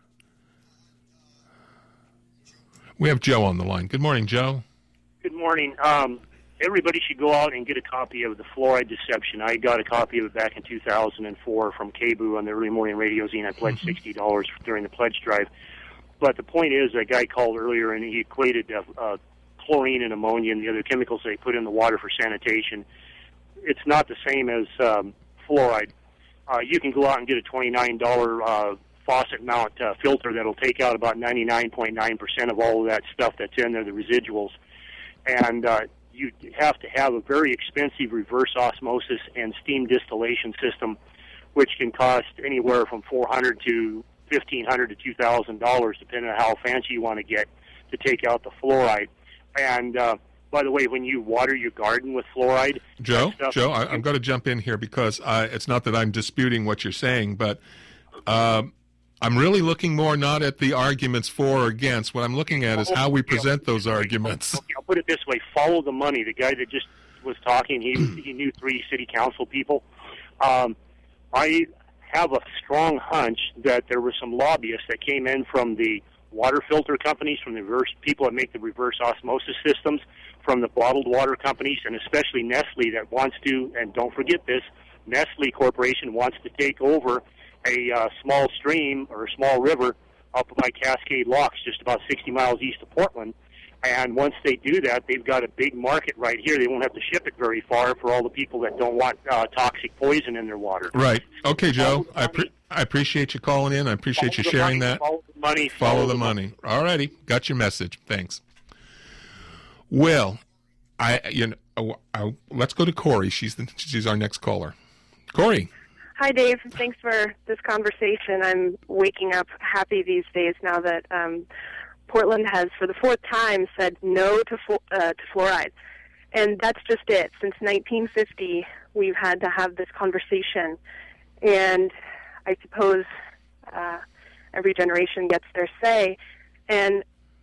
We have Joe on the line. Good morning, Joe. Good morning. Um, everybody should go out and get a copy of The Fluoride Deception. I got a copy of it back in two thousand four from K B O O on the early morning radio zine. I pledged sixty dollars during the pledge drive. But the point is, a guy called earlier and he equated uh, uh, chlorine and ammonia and the other chemicals they put in the water for sanitation. It's not the same as um, fluoride. Uh, you can go out and get a twenty-nine dollars uh, faucet mount uh, filter that'll take out about ninety-nine point nine percent of all of that stuff that's in there, the residuals. And uh, you have to have a very expensive reverse osmosis and steam distillation system, which can cost anywhere from four hundred dollars to fifteen hundred dollars to two thousand dollars, depending on how fancy you want to get, to take out the fluoride. And uh, by the way, when you water your garden with fluoride, Joe, stuff, Joe, I, I'm going to jump in here because I, it's not that I'm disputing what you're saying, but um, I'm really looking more not at the arguments for or against. What I'm looking at is how we present those arguments. Okay, I'll put it this way: follow the money. The guy that just was talking, he he knew three city council people. Um, I have a strong hunch that there were some lobbyists that came in from the water filter companies, from the reverse people that make the reverse osmosis systems, from the bottled water companies, and especially Nestle that wants to, and don't forget this, Nestle Corporation wants to take over a uh, small stream or a small river up by Cascade Locks, just about sixty miles east of Portland. And once they do that, they've got a big market right here. They won't have to ship it very far for all the people that don't want uh, toxic poison in their water. Right. Okay, Joe. I, pre- I appreciate you calling in. I appreciate follow you sharing money, that. Follow the money. Follow, follow the, the money. money. All righty. Got your message. Thanks. Well, I you know, I, let's go to Corey. She's the, she's our next caller. Corey. Hi, Dave. Thanks for this conversation. I'm waking up happy these days now that um, Portland has, for the fourth time, said no to, flu- uh, to fluoride. And that's just it. Since nineteen fifty, we've had to have this conversation. And I suppose uh, every generation gets their say. And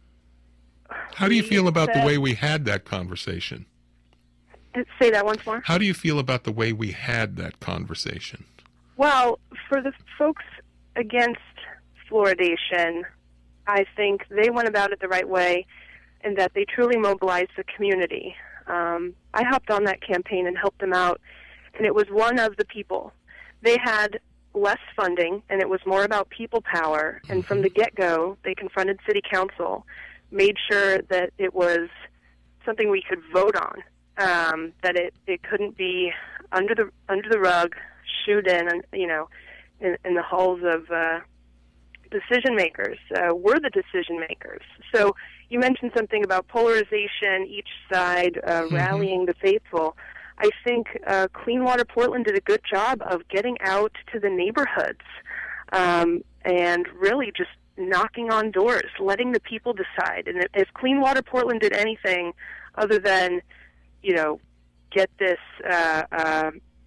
how do you feel about said, the way we had that conversation? Say that once more. How do you feel about the way we had that conversation? Well, for the folks against fluoridation, I think they went about it the right way in that they truly mobilized the community. Um, I hopped on that campaign and helped them out, and it was one of the people. They had less funding, and it was more about people power, and mm-hmm. from the get-go, they confronted city council, made sure that it was something we could vote on, um, that it, it couldn't be under the under the rug, shooed in, and you know, in, in the halls of uh, decision makers. Uh, we're the decision makers. So you mentioned something about polarization, each side uh, mm-hmm. rallying the faithful. I think uh, Clean Water Portland did a good job of getting out to the neighborhoods um, and really just knocking on doors, letting the people decide. And if Clean Water Portland did anything other than, you know, get this, uh, uh,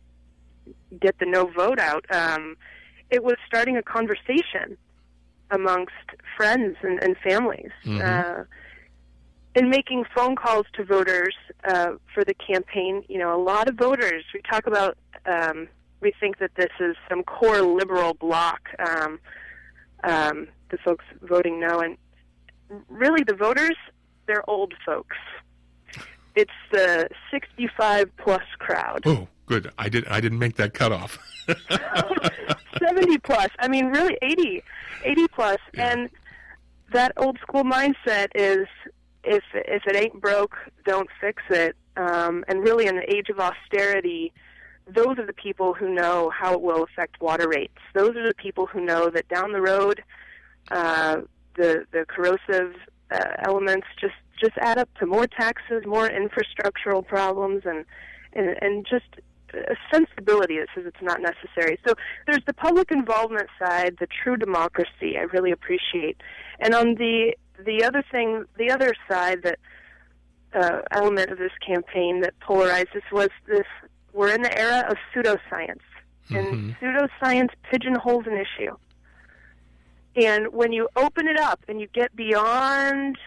get the no vote out, um, it was starting a conversation amongst friends and, and families. Mm-hmm. Uh, and making phone calls to voters uh, for the campaign. You know, a lot of voters, we talk about, um, we think that this is some core liberal bloc, um, um, the folks voting no, and really the voters, they're old folks. It's the sixty-five plus crowd. Oh, good. I did. I didn't make that cutoff. seventy plus. I mean, really eighty, eighty plus. Yeah. And that old school mindset is, if if it ain't broke, don't fix it. Um, and really, in the age of austerity, those are the people who know how it will affect water rates. Those are the people who know that down the road, uh, the the corrosive uh, elements just, just add up to more taxes, more infrastructural problems, and and, and just a sensibility that says it's not necessary. So there's the public involvement side, the true democracy I really appreciate. And on the the other thing, the other side, that uh, element of this campaign that polarized us was this: we're in the era of pseudoscience, and mm-hmm. pseudoscience pigeonholes an issue. And when you open it up and you get beyond,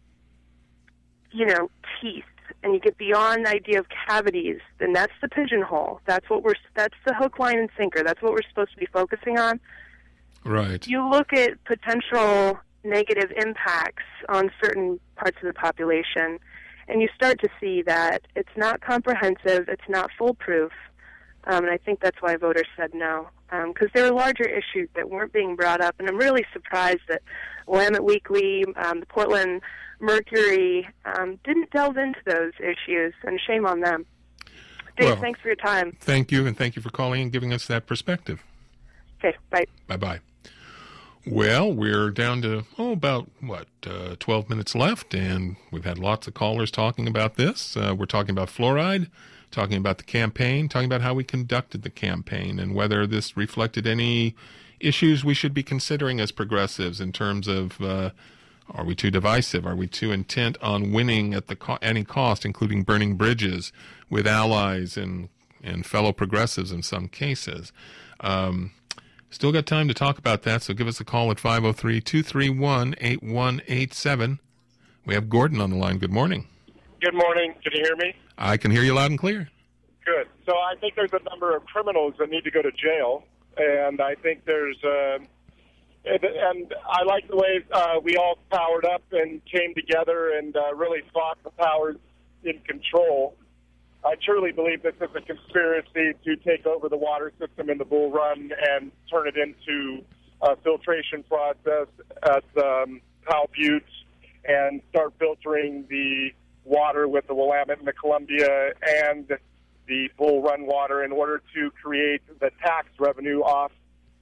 you know, teeth, and you get beyond the idea of cavities, then that's the pigeonhole. That's what we're. That's the hook, line, and sinker. That's what we're supposed to be focusing on. Right. You look at potential negative impacts on certain parts of the population, and you start to see that it's not comprehensive, it's not foolproof, um, and I think that's why voters said no, because um, there are larger issues that weren't being brought up, and I'm really surprised that Willamette Weekly, um, the Portland Mercury, um, didn't delve into those issues, and shame on them. Dave, well, thanks for your time. Thank you, and thank you for calling and giving us that perspective. Okay, bye. Bye-bye. Well, we're down to, oh, about, what, uh, twelve minutes left, and we've had lots of callers talking about this. Uh, we're talking about fluoride, talking about the campaign, talking about how we conducted the campaign, and whether this reflected any issues we should be considering as progressives in terms of uh, Are we too divisive? Are we too intent on winning at the co- any cost, including burning bridges with allies and, and fellow progressives in some cases? Um, still got time to talk about that, so give us a call at five oh three, two three one, eight one eight seven. We have Gordon on the line. Good morning. Good morning. Can you hear me? I can hear you loud and clear. Good. So I think there's a number of criminals that need to go to jail, and I think there's... Uh, And, and I like the way uh, we all powered up and came together and uh, really fought the powers in control. I truly believe this is a conspiracy to take over the water system in the Bull Run and turn it into a filtration process at um, Powell Butte and start filtering the water with the Willamette and the Columbia and the Bull Run water in order to create the tax revenue off.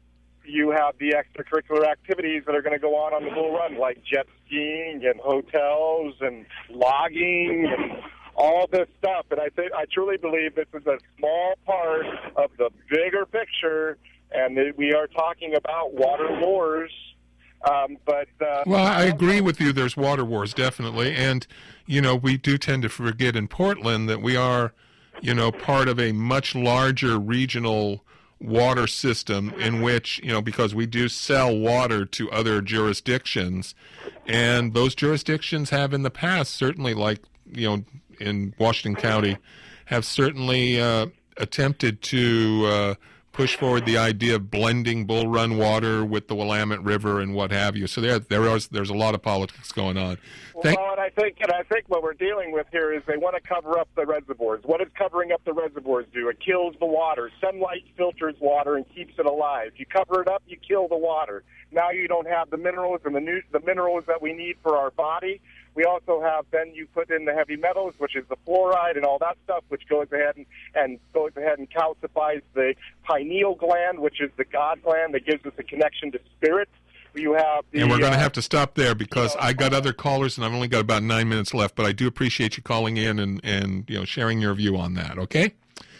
You have the extracurricular activities that are going to go on on the Bull Run, like jet skiing and hotels and logging and all this stuff. And I think I truly believe this is a small part of the bigger picture, and that we are talking about water wars. Um, but uh, well, I agree with you. There's water wars, definitely, and you know we do tend to forget in Portland that we are, you know, part of a much larger regional water system in which, you know, because we do sell water to other jurisdictions, and those jurisdictions have in the past, certainly like, you know, in Washington County, have certainly uh, attempted to uh, push forward the idea of blending Bull Run water with the Willamette River and what have you. So there, there is, there's a lot of politics going on. Thank- well, and I think, and I think what we're dealing with here is they want to cover up the reservoirs. What does covering up the reservoirs do? It kills the water. Sunlight filters water and keeps it alive. You cover it up, you kill the water. Now you don't have the minerals and the new, the minerals that we need for our body. We also have, then you put in the heavy metals, which is the fluoride and all that stuff, which goes ahead and, and goes ahead and calcifies the pineal gland, which is the God gland that gives us a connection to spirit. You have the, and we're going to uh, have to stop there because you know, I got other callers and I've only got about nine minutes left, but I do appreciate you calling in and, and you know sharing your view on that, okay?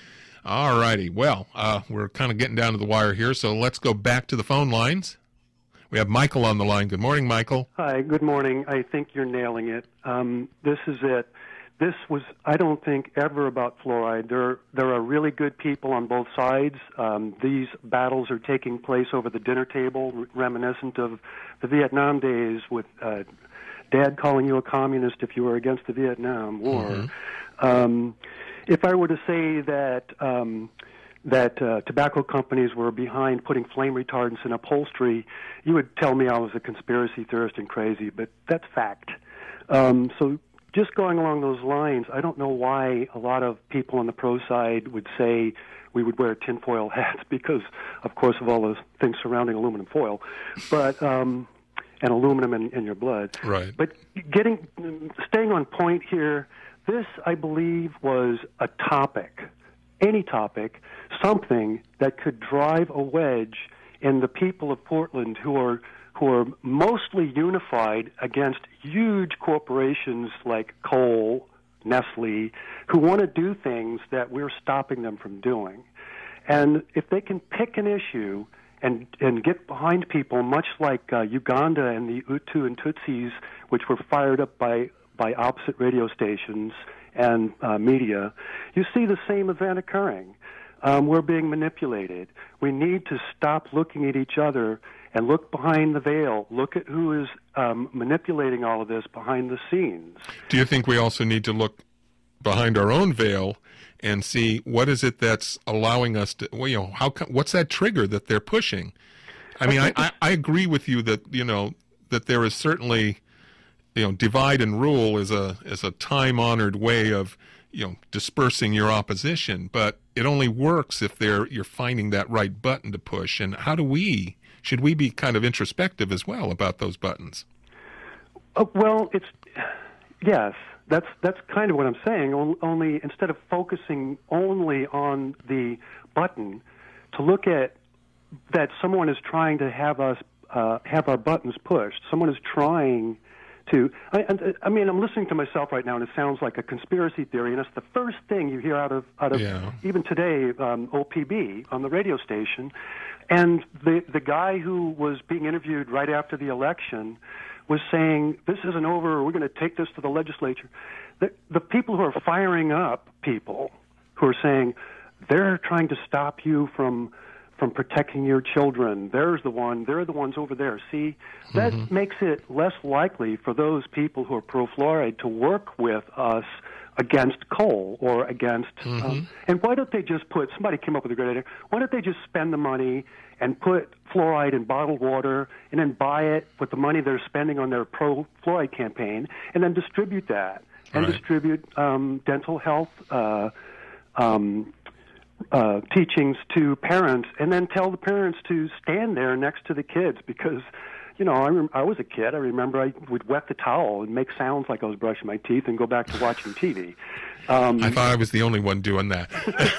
All righty. Well, uh, we're kind of getting down to the wire here, so let's go back to the phone lines. We have Michael on the line. Good morning, Michael. Hi, good morning. I think you're nailing it. Um, this is it. This was, I don't think, ever about fluoride. There, there are really good people on both sides. Um, these battles are taking place over the dinner table, reminiscent of the Vietnam days with uh, Dad calling you a communist if you were against the Vietnam War. Mm-hmm. Um, if I were to say that um, that uh, tobacco companies were behind putting flame retardants in upholstery, you would tell me I was a conspiracy theorist and crazy, but that's fact. Um, so just going along those lines, I don't know why a lot of people on the pro side would say we would wear tinfoil hats because, of course, of all those things surrounding aluminum foil, but um, and aluminum in, in your blood. Right. But getting staying on point here, this, I believe, was a topic, any topic, something that could drive a wedge in the people of Portland who are who are mostly unified against huge corporations like Coal, Nestle, who want to do things that we're stopping them from doing. And if they can pick an issue and and get behind people, much like uh, Uganda and the Hutu and Tutsis, which were fired up by, by opposite radio stations and uh, media, you see the same event occurring. Um, we're being manipulated. We need to stop looking at each other and look behind the veil. Look at who is um, manipulating all of this behind the scenes. Do you think we also need to look behind our own veil and see what is it that's allowing us to, well, you know, how, what's that trigger that they're pushing? I mean, I, I, I agree with you that, you know, that there is certainly, you know, divide and rule is a is a time-honored way of, you know, dispersing your opposition, but it only works if they're you're finding that right button to push. And how do we, should we be kind of introspective as well about those buttons? Uh, well, it's, yes, that's that's kind of what I'm saying, only instead of focusing only on the button, to look at that someone is trying to have us, uh, have our buttons pushed. Someone is trying to, I, I mean, I'm listening to myself right now, and it sounds like a conspiracy theory, and it's the first thing you hear out of, out of yeah. even today, um, O P B on the radio station. And the the guy who was being interviewed right after the election was saying, this isn't over, we're going to take this to the legislature. The, the people who are firing up people who are saying, they're trying to stop you from from protecting your children. There's the one. They're the ones over there. See, that mm-hmm. makes it less likely for those people who are pro-fluoride to work with us against coal or against... Mm-hmm. Um, and why don't they just put... Somebody came up with a great idea. Why don't they just spend the money and put fluoride in bottled water and then buy it with the money they're spending on their pro-fluoride campaign and then distribute that and right. distribute um, dental health uh, um Uh, teachings to parents, and then tell the parents to stand there next to the kids because, you know, I, rem- I was a kid. I remember I would wet the towel and make sounds like I was brushing my teeth and go back to watching T V. Um, I thought I was the only one doing that.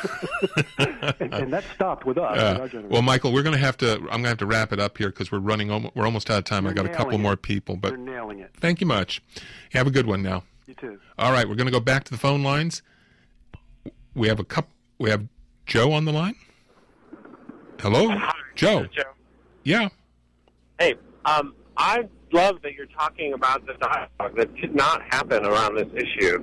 and, and that stopped with us. Uh, well, Michael, we're going to have to. I'm going to have to wrap it up here because we're running. Almost, we're almost out of time. I got a couple it. more people, but You're nailing it. Thank you much. You have a good one now. You too. All right, we're going to go back to the phone lines. We have a couple. We have Joe on the line. Hello, Hi, Joe. Joe. Yeah. Hey, um, I love that you're talking about the dialogue that did not happen around this issue.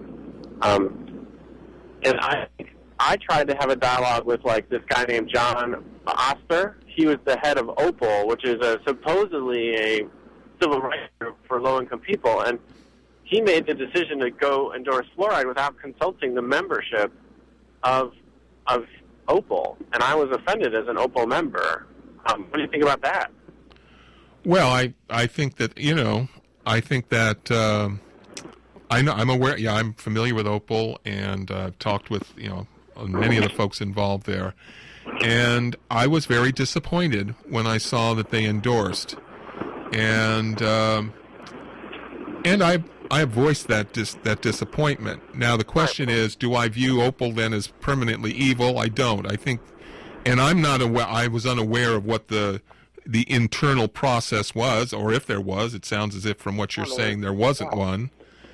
Um, and I, I tried to have a dialogue with like this guy named John Oster. He was the head of Opal, which is a supposedly a civil rights group for low-income people, and he made the decision to go endorse fluoride without consulting the membership of of Opal, and I was offended as an Opal member. Um, what do you think about that? Well, I, I think that, you know, I think that um, I know, I'm aware, yeah, I'm familiar with Opal and uh, talked with, you know, many of the folks involved there. And I was very disappointed when I saw that they endorsed. And um, and I I voiced that dis, that disappointment. Now the question is, do I view Opal then as permanently evil? I don't. I think, and I'm not aware. I was unaware of what the the internal process was, or if there was. It sounds as if from what you're saying there wasn't one.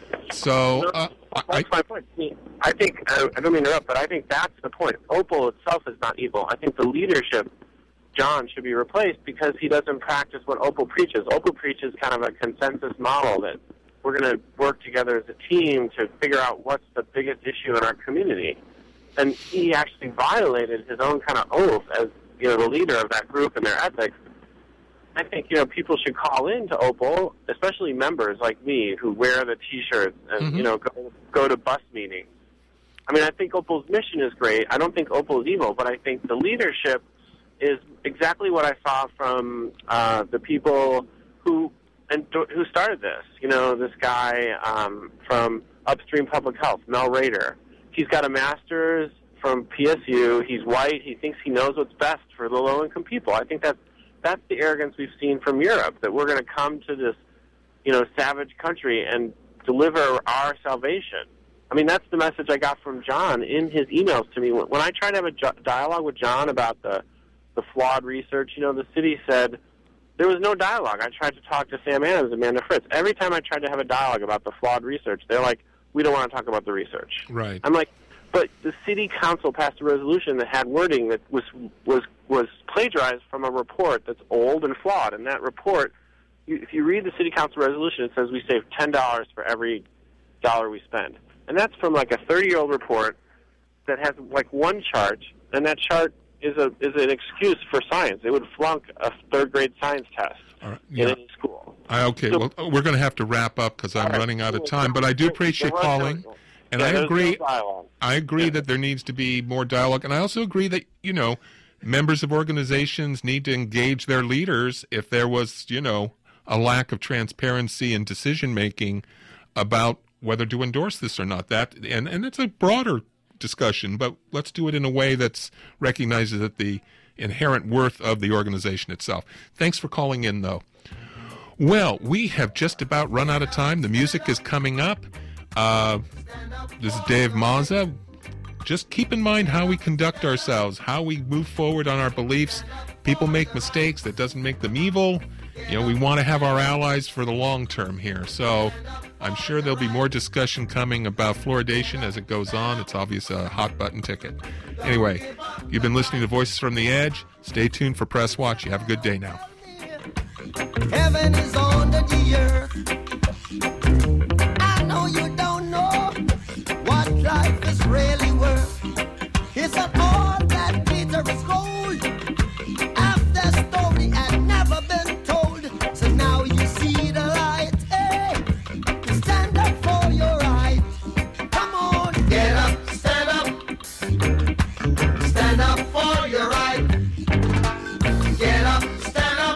So uh, that's I, my point. I think I don't mean to interrupt, but I think that's the point. Opal itself is not evil. I think the leadership, John, should be replaced because he doesn't practice what Opal preaches. Opal preaches kind of a consensus model that we're going to work together as a team to figure out what's the biggest issue in our community. And he actually violated his own kind of oath as, you know, the leader of that group and their ethics. I think, you know, people should call in to Opal, especially members like me who wear the T-shirts and, mm-hmm. you know, go, go to bus meetings. I mean, I think Opal's mission is great. I don't think Opal is evil, but I think the leadership is exactly what I saw from uh, the people who and who started this. You know, this guy um, from Upstream Public Health, Mel Rader. He's got a master's from P S U. He's white. He thinks he knows what's best for the low-income people. I think that's, that's the arrogance we've seen from Europe, that we're going to come to this, you know, savage country and deliver our salvation. I mean, that's the message I got from John in his emails to me. When I tried to have a jo- dialogue with John about the, the flawed research, you know, the city said, there was no dialogue. I tried to talk to Sam Adams and Amanda Fritz. Every time I tried to have a dialogue about the flawed research, they're like, we don't want to talk about the research. Right. I'm like, but the city council passed a resolution that had wording that was was was plagiarized from a report that's old and flawed. And that report, you, if you read the city council resolution, it says we save ten dollars for every dollar we spend. And that's from like a thirty-year-old report that has like one chart, and that chart is a is an excuse for science. It would flunk a third-grade science test right. yeah. in any school. I, okay, so, well, we're going to have to wrap up because I'm right. running out of time. But I do appreciate calling, and yeah, I agree. No I agree yeah. that there needs to be more dialogue, and I also agree that, you know, members of organizations need to engage their leaders if there was, you know, a lack of transparency and decision-making about whether to endorse this or not. That and, and it's a broader discussion, but let's do it in a way that recognizes that the inherent worth of the organization itself. Thanks for calling in, though. Well, we have just about run out of time. The music is coming up. Uh, this is Dave Mazza. Just keep in mind how we conduct ourselves, how we move forward on our beliefs. People make mistakes. That doesn't make them evil. You know, we want to have our allies for the long term here. So I'm sure there'll be more discussion coming about fluoridation as it goes on. It's obviously a hot button ticket. Anyway, you've been listening to Voices from the Edge. Stay tuned for Press Watch. You have a good day now. Heaven is under the earth. I know you don't know what life is really worth. It's not all that glitter is gold. Half the story had never been told. So now you see the light. Hey, stand up for your right. Come on, get up, stand up. Stand up for your right. Get up, stand up.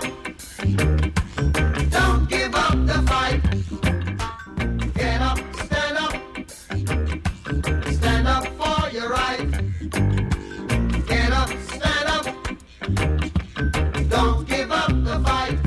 Don't give up the fight. Get up, stand up. Stand up for your right. Get up, stand up. Don't give up the fight.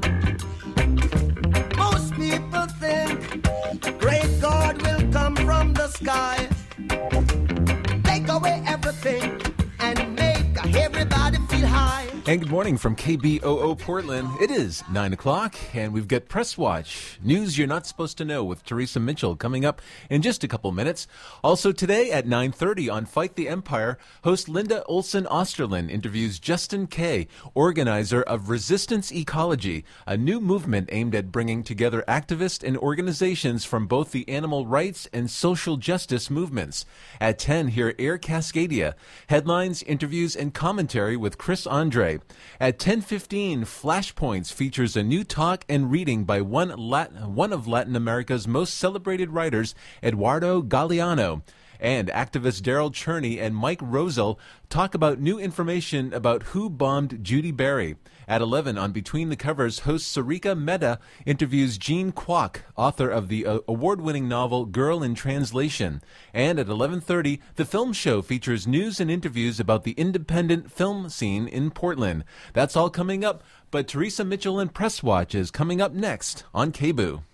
Most people think great God will come from the sky, take away everything and make everybody feel high. And good morning from K B O O Portland. It is nine o'clock, and we've got Press Watch, news you're not supposed to know with Teresa Mitchell coming up in just a couple minutes. Also today at nine thirty on Fight the Empire, host Linda Olson Osterlin interviews Justin Kay, organizer of Resistance Ecology, a new movement aimed at bringing together activists and organizations from both the animal rights and social justice movements. At ten, hear Air Cascadia, headlines, interviews, and commentary with Chris Andre. At ten fifteen, Flashpoints features a new talk and reading by one, Latin, one of Latin America's most celebrated writers, Eduardo Galeano. And activists Daryl Cherney and Mike Rosel talk about new information about who bombed Judy Berry. At eleven on Between the Covers, host Sarika Mehta interviews Jean Kwok, author of the uh, award-winning novel Girl in Translation. And at eleven thirty, The Film Show features news and interviews about the independent film scene in Portland. That's all coming up, but Teresa Mitchell and Press Watch is coming up next on K B O O.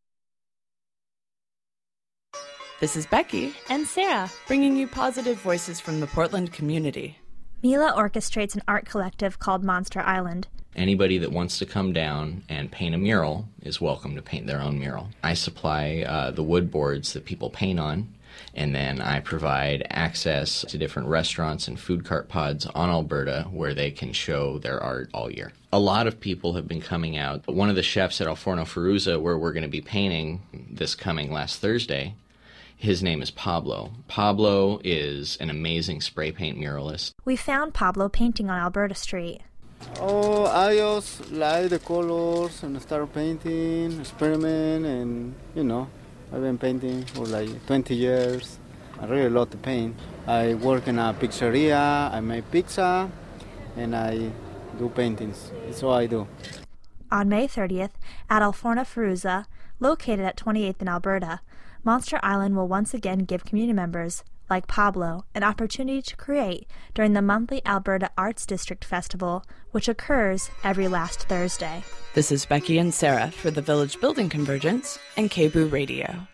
This is Becky and Sarah, bringing you positive voices from the Portland community. Mila orchestrates an art collective called Monster Island. Anybody that wants to come down and paint a mural is welcome to paint their own mural. I supply uh, the wood boards that people paint on, and then I provide access to different restaurants and food cart pods on Alberta where they can show their art all year. A lot of people have been coming out. One of the chefs at Al Forno Feruza, where we're going to be painting this coming last Thursday, his name is Pablo. Pablo is an amazing spray paint muralist. We found Pablo painting on Alberta Street. Oh, I just like the colors and start painting, experiment, and, you know, I've been painting for like twenty years. I really love to paint. I work in a pizzeria, I make pizza, and I do paintings. That's all I do. On May thirtieth, at Al Forno Feruza, located at twenty-eighth in Alberta, Monster Island will once again give community members, like Pablo, an opportunity to create during the monthly Alberta Arts District Festival, which occurs every last Thursday. This is Becky and Sarah for the Village Building Convergence and K B O O Radio.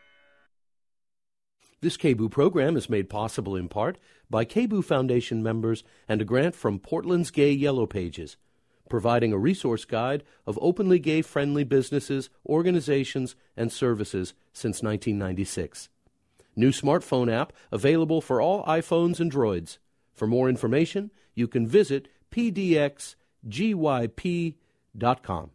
This K B O O program is made possible in part by K B O O Foundation members and a grant from Portland's Gay Yellow Pages, providing a resource guide of openly gay-friendly businesses, organizations, and services since nineteen ninety-six. New smartphone app available for all iPhones and Droids. For more information, you can visit p d x g y p dot com.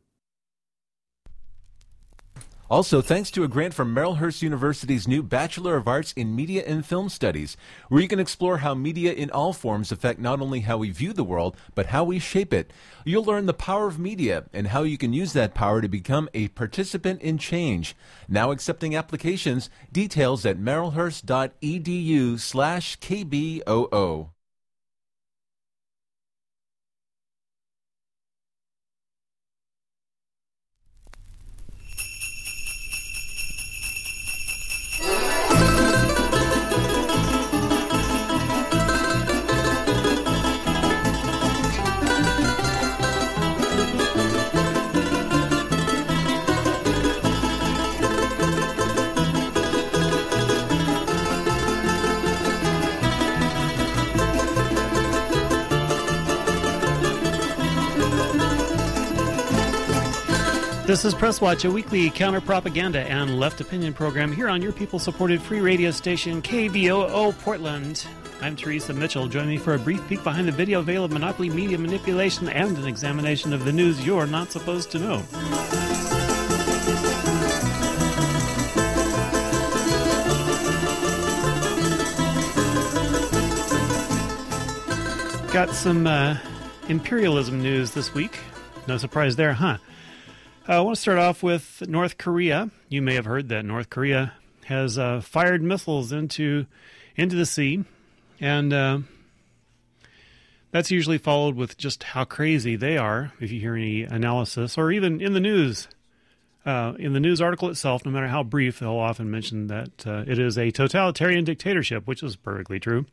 Also, thanks to a grant from Marylhurst University's new Bachelor of Arts in Media and Film Studies, where you can explore how media in all forms affect not only how we view the world, but how we shape it. You'll learn the power of media and how you can use that power to become a participant in change. Now accepting applications. Details at marylhurst.edu slash KBOO. This is Press Watch, a weekly counter-propaganda and left opinion program here on your people-supported free radio station, K B O O Portland. I'm Teresa Mitchell. Join me for a brief peek behind the video veil of monopoly media manipulation and an examination of the news you're not supposed to know. Got some uh, imperialism news this week. No surprise there, huh? Uh, I want to start off with North Korea. You may have heard that North Korea has uh, fired missiles into into the sea, and uh, that's usually followed with just how crazy they are. If you hear any analysis, or even in the news, uh, in the news article itself, no matter how brief, they'll often mention that uh, it is a totalitarian dictatorship, which is perfectly true.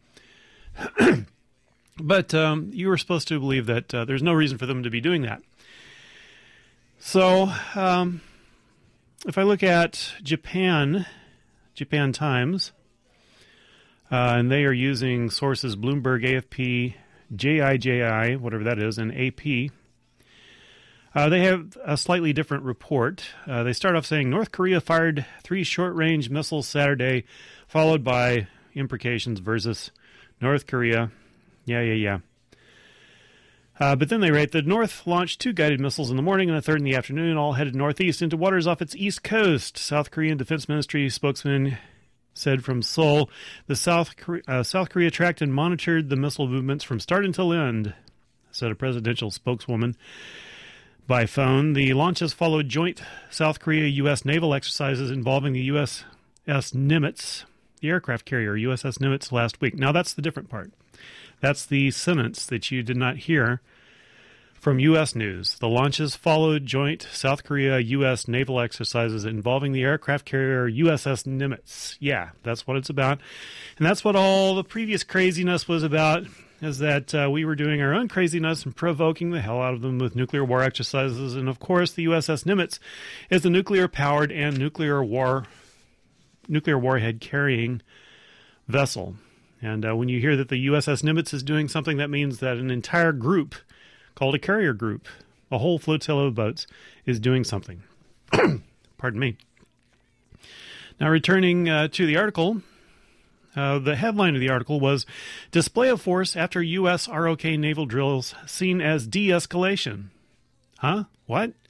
But um, you were supposed to believe that uh, there's no reason for them to be doing that. So, um, if I look at Japan, Japan Times, uh, and they are using sources Bloomberg, A F P, J I J I, whatever that is, and A P, uh, they have a slightly different report. Uh, they start off saying North Korea fired three short-range missiles Saturday, followed by imprecations versus North Korea. Yeah, yeah, yeah. Uh, but then they write, the North launched two guided missiles in the morning and a third in the afternoon, all headed northeast into waters off its east coast. South Korean Defense Ministry spokesman said from Seoul, the South Korea, uh, South Korea tracked and monitored the missile movements from start until end, said a presidential spokeswoman by phone. The launches followed joint South Korea-U S naval exercises involving the U S S Nimitz, the aircraft carrier U S S Nimitz, last week. Now, that's the different part. That's the sentence that you did not hear from U S News. The launches followed joint South Korea-U S naval exercises involving the aircraft carrier U S S Nimitz. Yeah, that's what it's about. And that's what all the previous craziness was about, is that uh, we were doing our own craziness and provoking the hell out of them with nuclear war exercises. And, of course, the U S S Nimitz is the nuclear-powered and nuclear war, nuclear warhead-carrying vessel. And uh, when you hear that the U S S Nimitz is doing something, that means that an entire group, called a carrier group, a whole flotilla of boats, is doing something. Pardon me. Now, returning uh, to the article, uh, the headline of the article was, Display of Force After U S R O K Naval Drills Seen as De-Escalation. Huh? What?